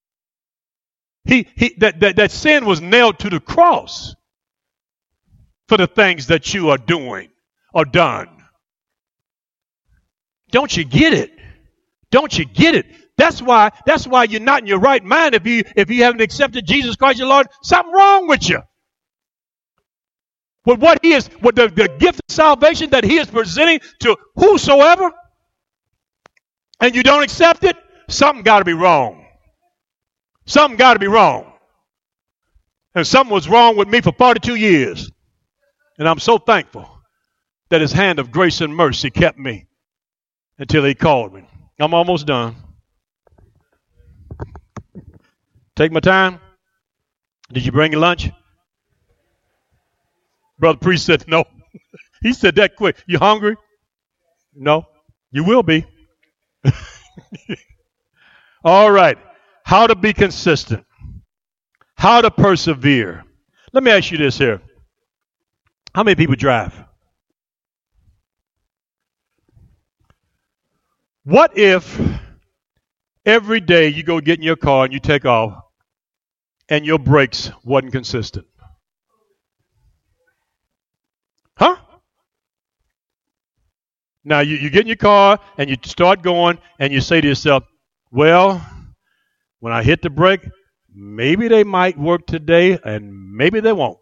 That sin was nailed to the cross for the things that you are doing or done. Don't you get it? Don't you get it? That's why you're not in your right mind if you haven't accepted Jesus Christ your Lord. Something wrong with you. With what the gift of salvation that he is presenting to whosoever, and you don't accept it, something got to be wrong. Something got to be wrong. And something was wrong with me for 42 years. And I'm so thankful that his hand of grace and mercy kept me until he called me. I'm almost done. Take my time. Did you bring your lunch? Brother Priest said no. He said that quick. You hungry? No. You will be. All right. How to be consistent. How to persevere. Let me ask you this here. How many people drive? What if every day you go get in your car and you take off and your brakes wasn't consistent? Huh? Now you get in your car and you start going and you say to yourself, well, when I hit the brake, maybe they might work today and maybe they won't.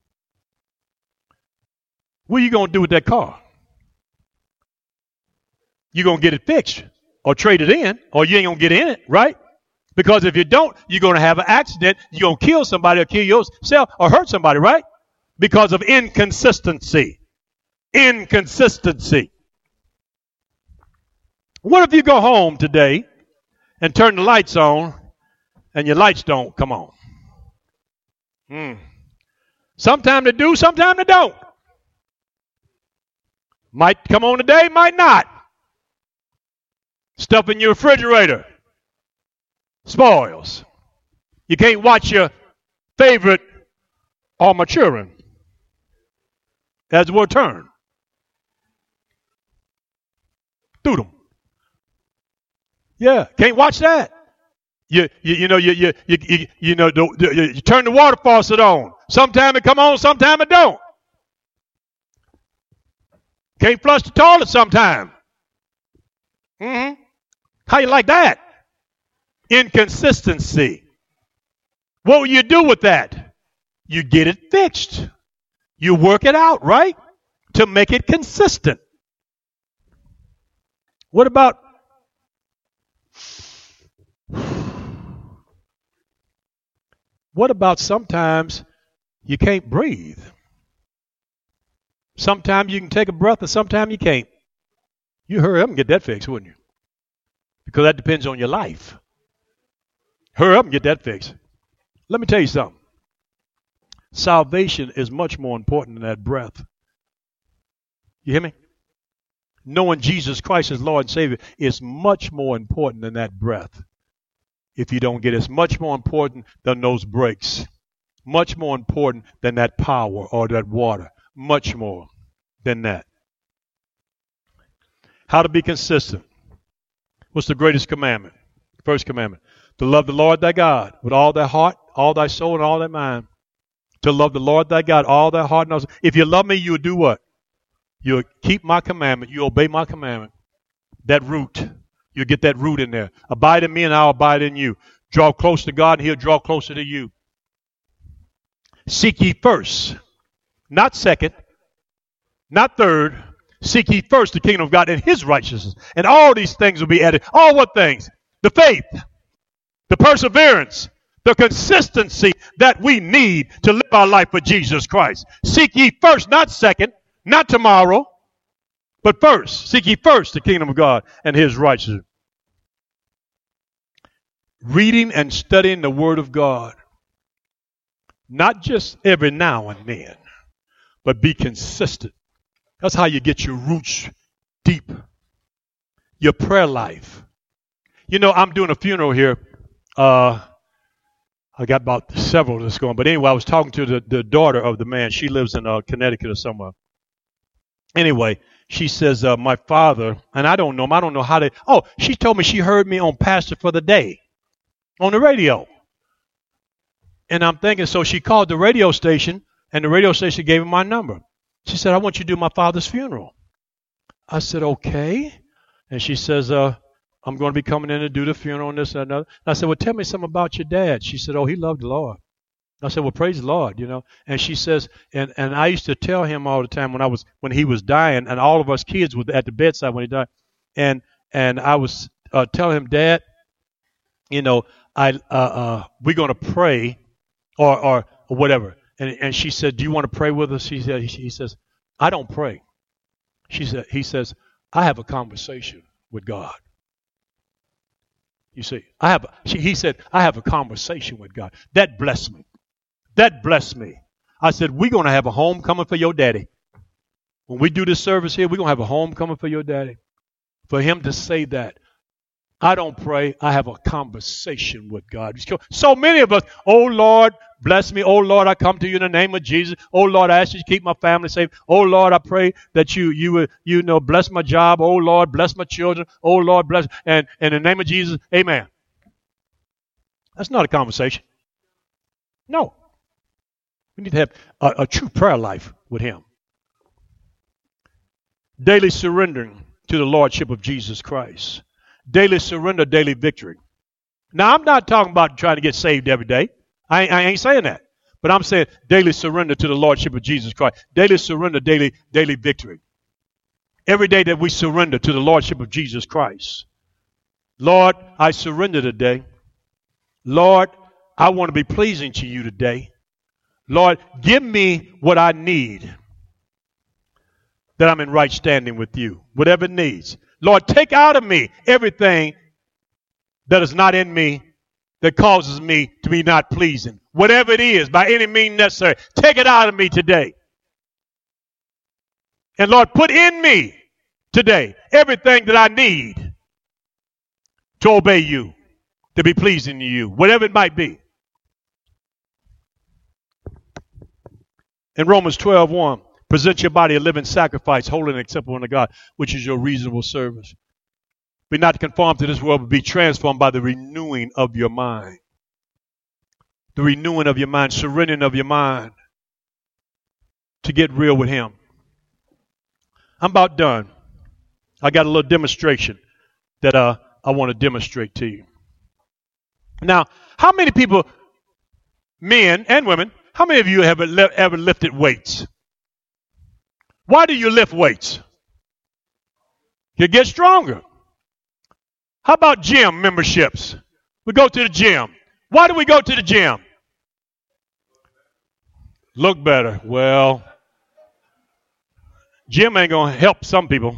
What are you going to do with that car? You're going to get it fixed or trade it in, or you ain't going to get in it, right? Because if you don't, you're going to have an accident. You're going to kill somebody or kill yourself or hurt somebody, right? Because of inconsistency. Inconsistency. What if you go home today and turn the lights on and your lights don't come on? Sometime they do, sometime they don't. Might come on today, might not. Stuff in your refrigerator spoils. You can't watch your favorite Armaturin. As the word turn. Through them. Yeah, can't watch that. You turn the water faucet on. Sometime it come on, sometime it don't. Can't flush the toilet sometime. How you like that? Inconsistency. What will you do with that? You get it fixed. You work it out, right? To make it consistent. What about sometimes you can't breathe? Sometimes you can take a breath and sometimes you can't. You hurry up and get that fixed, wouldn't you? Because that depends on your life. Hurry up and get that fixed. Let me tell you something. Salvation is much more important than that breath. You hear me? Knowing Jesus Christ as Lord and Savior is much more important than that breath. If you don't get it, it's much more important than those brakes. Much more important than that power or that water. Much more than that. How to be consistent. What's the greatest commandment? First commandment. To love the Lord thy God with all thy heart, all thy soul, and all thy mind. To love the Lord thy God, all thy heart and all. If you love me, you'll do what? You'll keep my commandment. You obey my commandment. That root. You'll get that root in there. Abide in me and I'll abide in you. Draw close to God and he'll draw closer to you. Seek ye first. Not second. Not third. Seek ye first the kingdom of God and his righteousness. And all these things will be added. All what things? The faith. The perseverance. The consistency that we need to live our life for Jesus Christ. Seek ye first, not second. Not tomorrow. But first. Seek ye first the kingdom of God and his righteousness. Reading and studying the word of God. Not just every now and then. But be consistent. That's how you get your roots deep. Your prayer life. You know, I'm doing a funeral here. I got about several that's going. But anyway, I was talking to the daughter of the man. She lives in Connecticut or somewhere. Anyway, she says, my father, and I don't know him. I don't know how they. Oh, she told me she heard me on Pastor for the Day on the radio. And I'm thinking, so she called the radio station, and the radio station gave him my number. She said, I want you to do my father's funeral. I said, okay. And she says, I'm going to be coming in to do the funeral and this and another. And I said, well, tell me something about your dad. She said, oh, he loved the Lord. I said, well, praise the Lord, you know. And she says, and I used to tell him all the time when he was dying, and all of us kids were at the bedside when he died. And I was telling him, Dad, you know, we're going to pray or whatever. And she said, do you want to pray with us? He says, I don't pray. He says, I have a conversation with God. You see, he said, I have a conversation with God. That blessed me. That blessed me. I said, we're going to have a homecoming for your daddy. When we do this service here, we're going to have a homecoming for your daddy. For him to say that. I don't pray. I have a conversation with God. So many of us, oh Lord, Bless me. Oh, Lord, I come to you in the name of Jesus. Oh, Lord, I ask you to keep my family safe. Oh, Lord, I pray that you would, bless my job. Oh, Lord, bless my children. Oh, Lord, bless. And in the name of Jesus, amen. That's not a conversation. No. We need to have a true prayer life with him. Daily surrendering to the Lordship of Jesus Christ. Daily surrender, daily victory. Now, I'm not talking about trying to get saved every day. I ain't saying that. But I'm saying daily surrender to the Lordship of Jesus Christ. Daily surrender, daily victory. Every day that we surrender to the Lordship of Jesus Christ. Lord, I surrender today. Lord, I want to be pleasing to you today. Lord, give me what I need that I'm in right standing with you, whatever it needs. Lord, take out of me everything that is not in me that causes me to be not pleasing. Whatever it is, by any means necessary, take it out of me today. And Lord, put in me today everything that I need to obey you, to be pleasing to you, whatever it might be. In Romans 12:1, present your body a living sacrifice, holy and acceptable unto God, which is your reasonable service. Be not conformed to this world, but be transformed by the renewing of your mind. The renewing of your mind, surrendering of your mind to get real with him. I'm about done. I got a little demonstration that I want to demonstrate to you. Now, how many people, men and women, how many of you have ever lifted weights? Why do you lift weights? You get stronger. How about gym memberships? We go to the gym. Why do we go to the gym? Look better. Well, gym ain't going to help some people.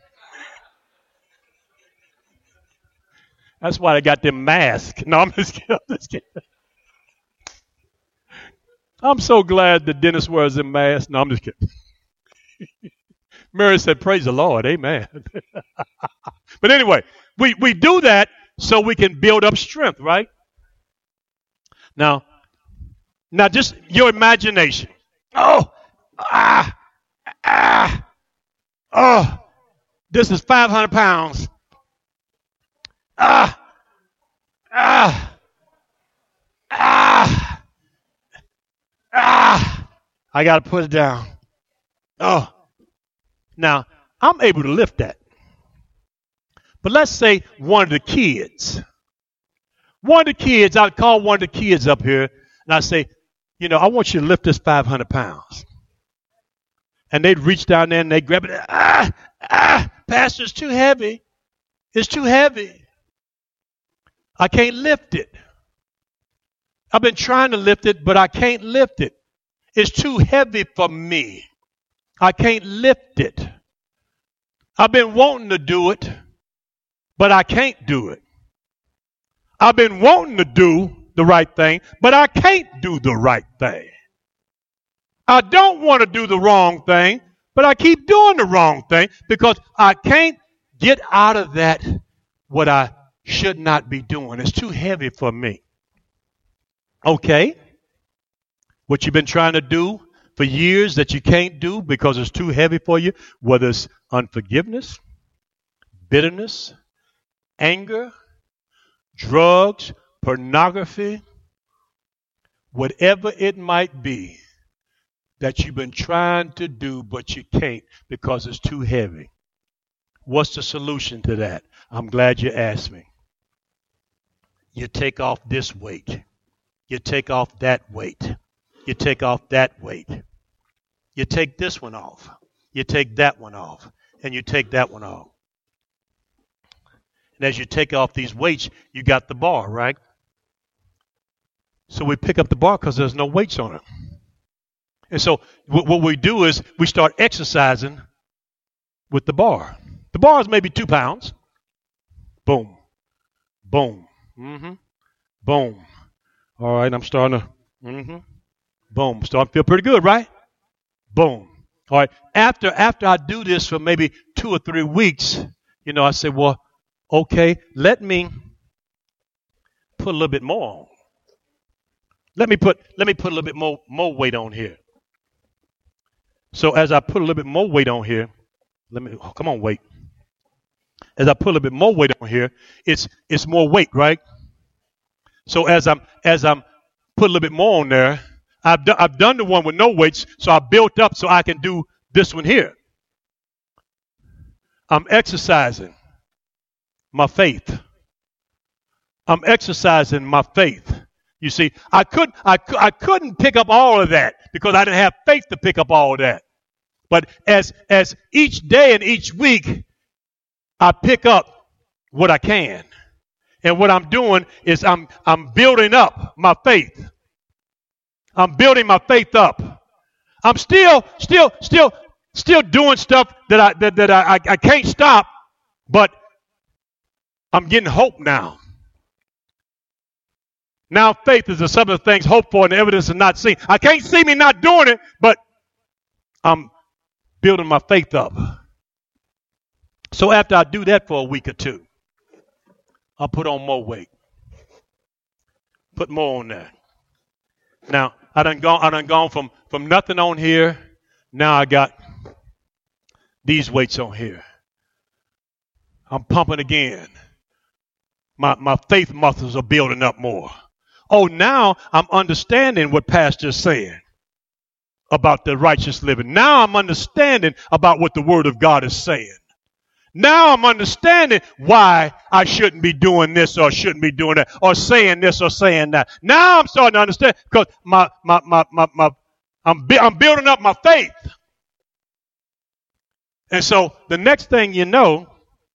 That's why they got them masks. No, I'm just kidding. I'm so glad the dentist wears them masks. No, I'm just kidding. Mary said, praise the Lord. Amen. But anyway, we do that so we can build up strength, right? Now just your imagination. Oh, this is 500 pounds. I got to put it down. Oh, now I'm able to lift that. But let's say one of the kids, I'd call one of the kids up here and I'd say, I want you to lift this 500 pounds. And they'd reach down there and they'd grab it. Pastor, it's too heavy. It's too heavy. I can't lift it. I've been trying to lift it, but I can't lift it. It's too heavy for me. I can't lift it. I've been wanting to do it, but I can't do it. I've been wanting to do the right thing, but I can't do the right thing. I don't want to do the wrong thing, but I keep doing the wrong thing because I can't get out of that what I should not be doing. It's too heavy for me. Okay. What you've been trying to do for years that you can't do because it's too heavy for you, whether it's unforgiveness, bitterness, anger, drugs, pornography, whatever it might be that you've been trying to do but you can't because it's too heavy. What's the solution to that? I'm glad you asked me. You take off this weight. You take off that weight. You take off that weight. You take this one off. You take that one off. And you take that one off. And as you take off these weights, you got the bar, right? So we pick up the bar because there's no weights on it. And so what we do is we start exercising with the bar. The bar is maybe 2 pounds. Boom. Boom. Boom. All right, I'm starting to, boom. Starting to feel pretty good, right? Boom. All right, after I do this for maybe 2 or 3 weeks, I say, well, okay, let me put a little bit more on. Let me put a little bit more weight on here. So as I put a little bit more weight on here, come on, weight. As I put a little bit more weight on here, it's more weight, right? So as I'm put a little bit more on there, I've done the one with no weights, so I built up so I can do this one here. I'm exercising my faith. I'm exercising my faith. You see, I couldn't pick up all of that because I didn't have faith to pick up all of that. But as each day and each week, I pick up what I can. And what I'm doing is I'm building up my faith. I'm building my faith up. I'm still doing stuff that I can't stop, but I'm getting hope now. Now faith is the substance of things hoped for and the evidence of not seen. I can't see me not doing it, but I'm building my faith up. So after I do that for a week or two, I'll put on more weight. Put more on there. Now, I done gone from nothing on here. Now I got these weights on here. I'm pumping again. My faith muscles are building up more. Oh, now I'm understanding what Pastor's saying about the righteous living. Now I'm understanding about what the Word of God is saying. Now I'm understanding why I shouldn't be doing this or shouldn't be doing that or saying this or saying that. Now I'm starting to understand because I'm building up my faith. And so the next thing you know,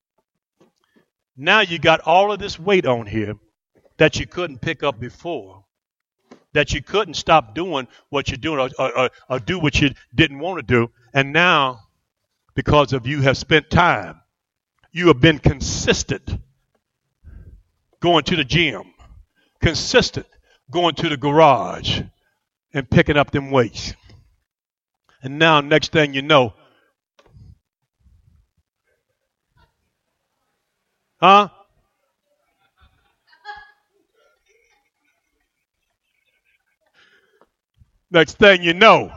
now you got all of this weight on here that you couldn't pick up before, that you couldn't stop doing what you're doing or do what you didn't want to do. And now, because of you have spent time, you have been consistent going to the gym, consistent going to the garage and picking up them weights. And now, next thing you know, next thing you know,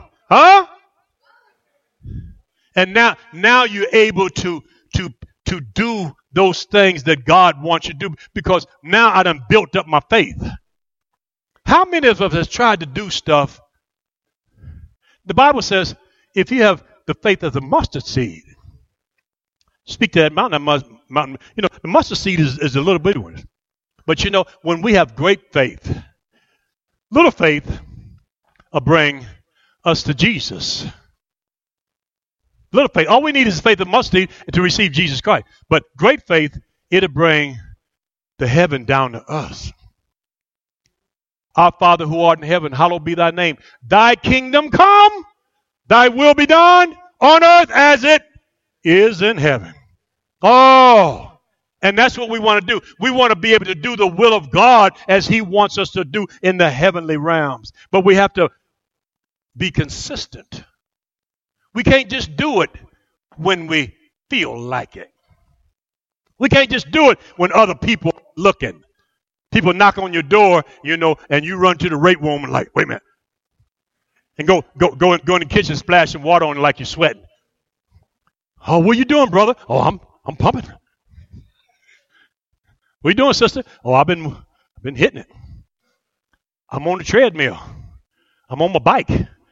and now you're able to do those things that God wants you to do because now I done built up my faith. How many of us has tried to do stuff? The Bible says if you have the faith of the mustard seed, speak to that mountain. You know, the mustard seed is a little bitty one. But you know, when we have great faith, little faith will bring us to Jesus. Little faith. All we need is faith of mustard seed to receive Jesus Christ. But great faith, it'll bring the heaven down to us. Our Father who art in heaven, hallowed be thy name. Thy kingdom come, thy will be done on earth as it is in heaven. Oh, and that's what we want to do. We want to be able to do the will of God as he wants us to do in the heavenly realms. But we have to be consistent. We can't just do it when we feel like it. We can't just do it when other people are looking. People knock on your door, you know, and you run to the rape room and like, wait a minute. And go in the kitchen, splashing water on it like you're sweating. Oh, what are you doing, brother? Oh, I'm pumping. What are you doing, sister? Oh, I've been hitting it. I'm on the treadmill. I'm on my bike.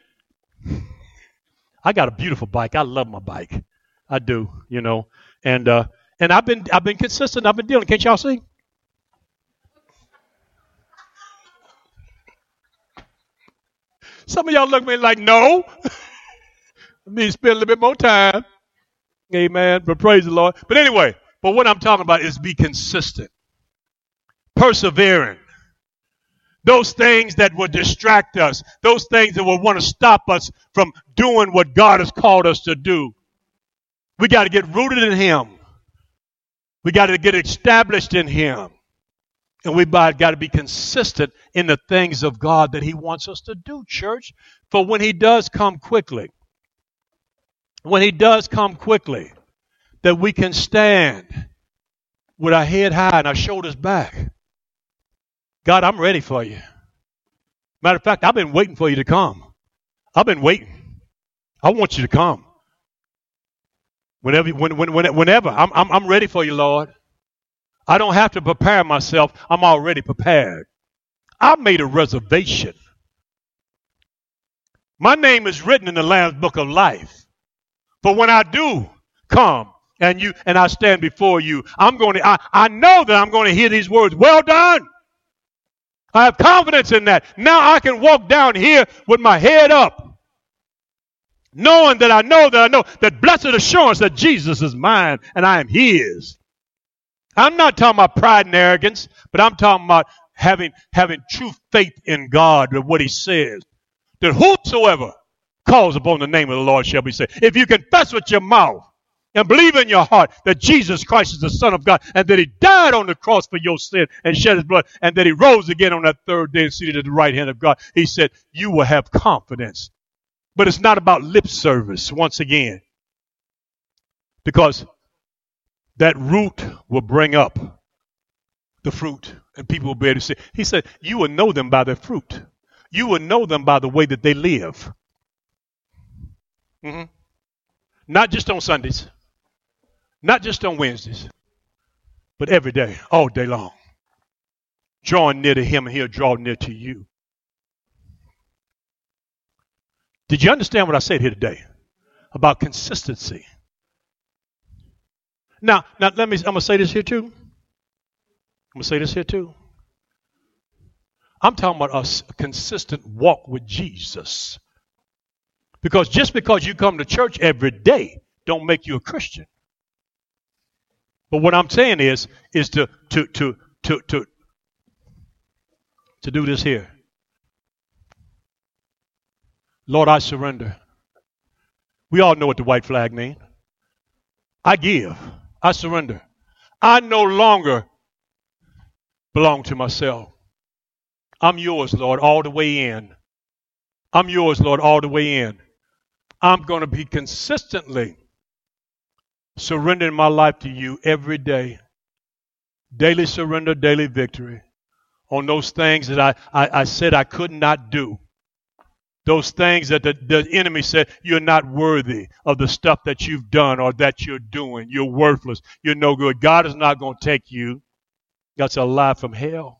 I got a beautiful bike. I love my bike. I do, you know. And I've been consistent. I've been dealing. Can't y'all see? Some of y'all look at me like, no. I need to spend a little bit more time. Amen. But praise the Lord. But anyway, but what I'm talking about is be consistent. Persevering. Those things that will distract us. Those things that will want to stop us from doing what God has called us to do. We got to get rooted in him. We got to get established in him. And we've got to be consistent in the things of God that he wants us to do, church. For when he does come quickly, that we can stand with our head high and our shoulders back. God, I'm ready for you. Matter of fact, I've been waiting for you to come. I've been waiting. I want you to come. Whenever. I'm ready for you, Lord. I don't have to prepare myself. I'm already prepared. I made a reservation. My name is written in the Lamb's Book of Life. But when I do come and I stand before you, I know that I'm going to hear these words, well done. I have confidence in that. Now I can walk down here with my head up, knowing that I know that blessed assurance that Jesus is mine and I am his. I'm not talking about pride and arrogance, but I'm talking about having true faith in God and what he says. That whosoever calls upon the name of the Lord shall be saved. If you confess with your mouth and believe in your heart that Jesus Christ is the Son of God and that he died on the cross for your sin and shed his blood and that he rose again on that third day and seated at the right hand of God, he said, you will have confidence. But it's not about lip service once again, because that root will bring up the fruit and people will be able to see. He said, you will know them by their fruit. You will know them by the way that they live. Mm-hmm. Not just on Sundays, not just on Wednesdays, but every day, all day long. Drawing near to him and he'll draw near to you. Did you understand what I said here today about consistency? Now I'm going to say this here too. I'm talking about a consistent walk with Jesus. Because just because you come to church every day don't make you a Christian. But what I'm saying is to do this here. Lord, I surrender. We all know what the white flag means. I give. I surrender. I no longer belong to myself. I'm yours, Lord, all the way in. I'm yours, Lord, all the way in. I'm going to be consistently surrendering my life to you every day. Daily surrender, daily victory on those things that I said I could not do. Those things that the enemy said, you're not worthy of the stuff that you've done or that you're doing. You're worthless. You're no good. God is not going to take you. That's a lie from hell.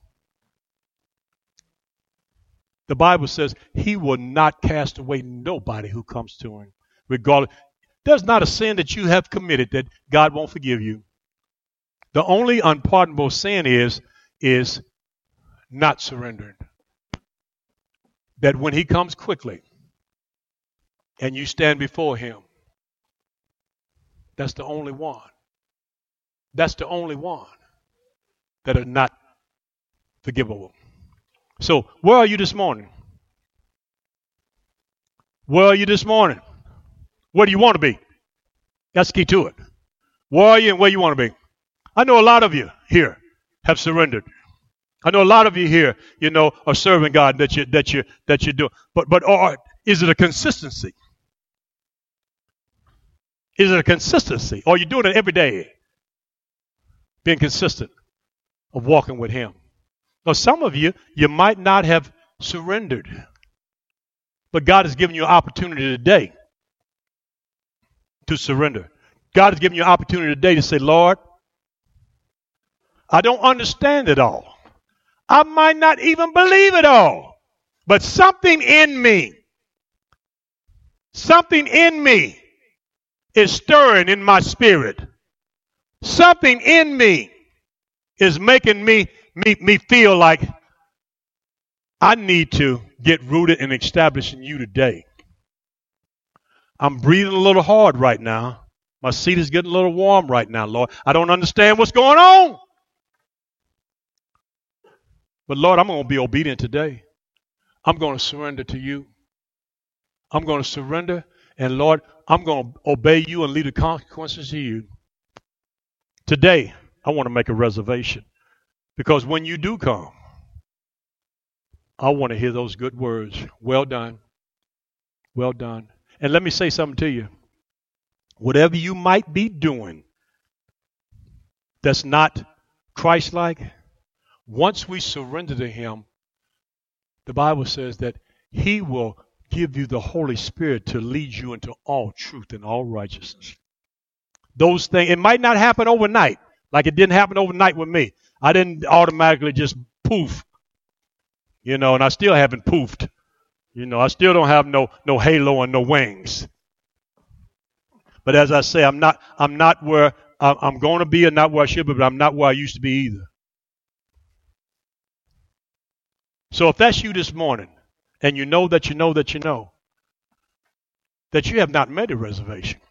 The Bible says he will not cast away nobody who comes to him. Regardless, there's not a sin that you have committed that God won't forgive you. The only unpardonable sin is not surrendering. That when he comes quickly and you stand before him, that's the only one. That's the only one that are not forgivable. So, where are you this morning? Where are you this morning? Where do you want to be? That's the key to it. Where are you and where you want to be? I know a lot of you here have surrendered. I know a lot of you here, are serving God that you do. But is it a consistency? Is it a consistency? Or are you doing it every day? Being consistent of walking with him. Now, some of you might not have surrendered, but God has given you an opportunity today to surrender. God has given you an opportunity today to say, Lord, I don't understand it all. I might not even believe it all, but something in me is stirring in my spirit. Something in me is making me feel like I need to get rooted and established in you today. I'm breathing a little hard right now. My seat is getting a little warm right now, Lord. I don't understand what's going on. But Lord, I'm going to be obedient today. I'm going to surrender to you. I'm going to surrender. And Lord, I'm going to obey you and leave the consequences to you. Today, I want to make a reservation. Because when you do come, I want to hear those good words. Well done. Well done. And let me say something to you. Whatever you might be doing that's not Christ-like, once we surrender to him, The Bible says that he will give you the Holy Spirit to lead you into all truth and all righteousness. Those things, it might not happen overnight, like it didn't happen overnight with me. I didn't automatically just poof, and I still haven't poofed. I still don't have no halo and no wings. But as I say, I'm not where I'm going to be and not where I should be, but I'm not where I used to be either. So if that's you this morning, and you know that you have not made a reservation,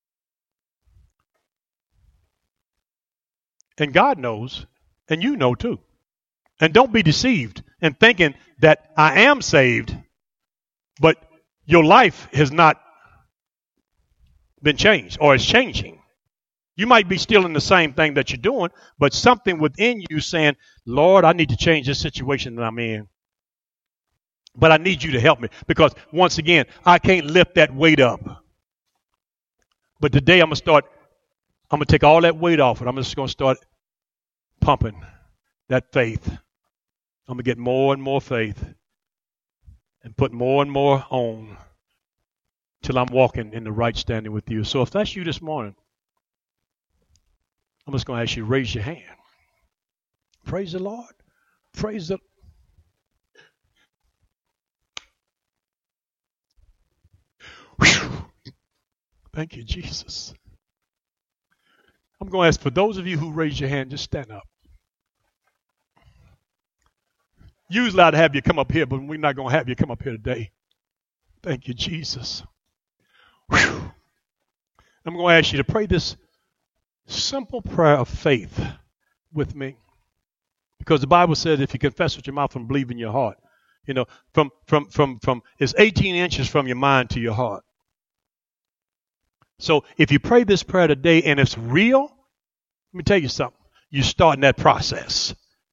and God knows, and you know too, and don't be deceived in thinking that I am saved, but your life has not been changed or is changing. You might be still in the same thing that you're doing, but something within you saying, Lord, I need to change this situation that I'm in. But I need you to help me because, once again, I can't lift that weight up. But today I'm going to take all that weight off and I'm just going to start pumping that faith. I'm going to get more and more faith and put more and more on till I'm walking in the right standing with you. So if that's you this morning, I'm just going to ask you to raise your hand. Praise the Lord. Praise the Whew. Thank you, Jesus. I'm going to ask for those of you who raise your hand, just stand up. Usually I'd have you come up here, but we're not going to have you come up here today. Thank you, Jesus. Whew. I'm going to ask you to pray this simple prayer of faith with me. Because the Bible says if you confess with your mouth and believe in your heart, from it's 18 inches from your mind to your heart. So if you pray this prayer today and it's real, let me tell you something. You're starting that process.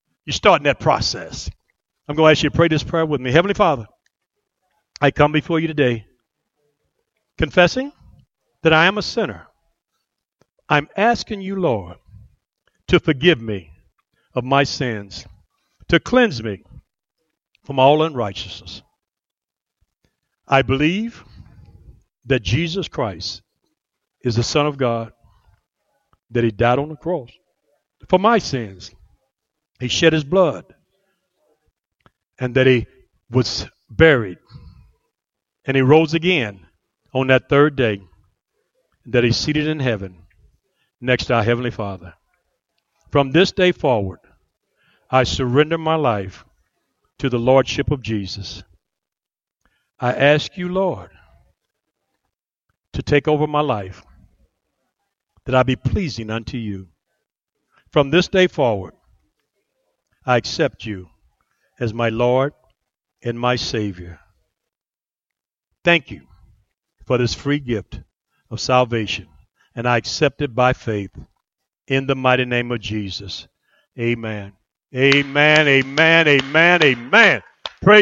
I'm going to ask you to pray this prayer with me. Heavenly Father, I come before you today confessing that I am a sinner. I'm asking you, Lord, to forgive me of my sins, to cleanse me from all unrighteousness. I believe that Jesus Christ is the Son of God, that he died on the cross for my sins. He shed his blood, and that he was buried, and he rose again on that third day, that he's seated in heaven next to our Heavenly Father. From this day forward, I surrender my life to the Lordship of Jesus. I ask you, Lord, to take over my life, that I be pleasing unto you. From this day forward, I accept you as my Lord and my Savior. Thank you for this free gift of salvation, and I accept it by faith in the mighty name of Jesus. Amen. Amen, amen, amen, amen.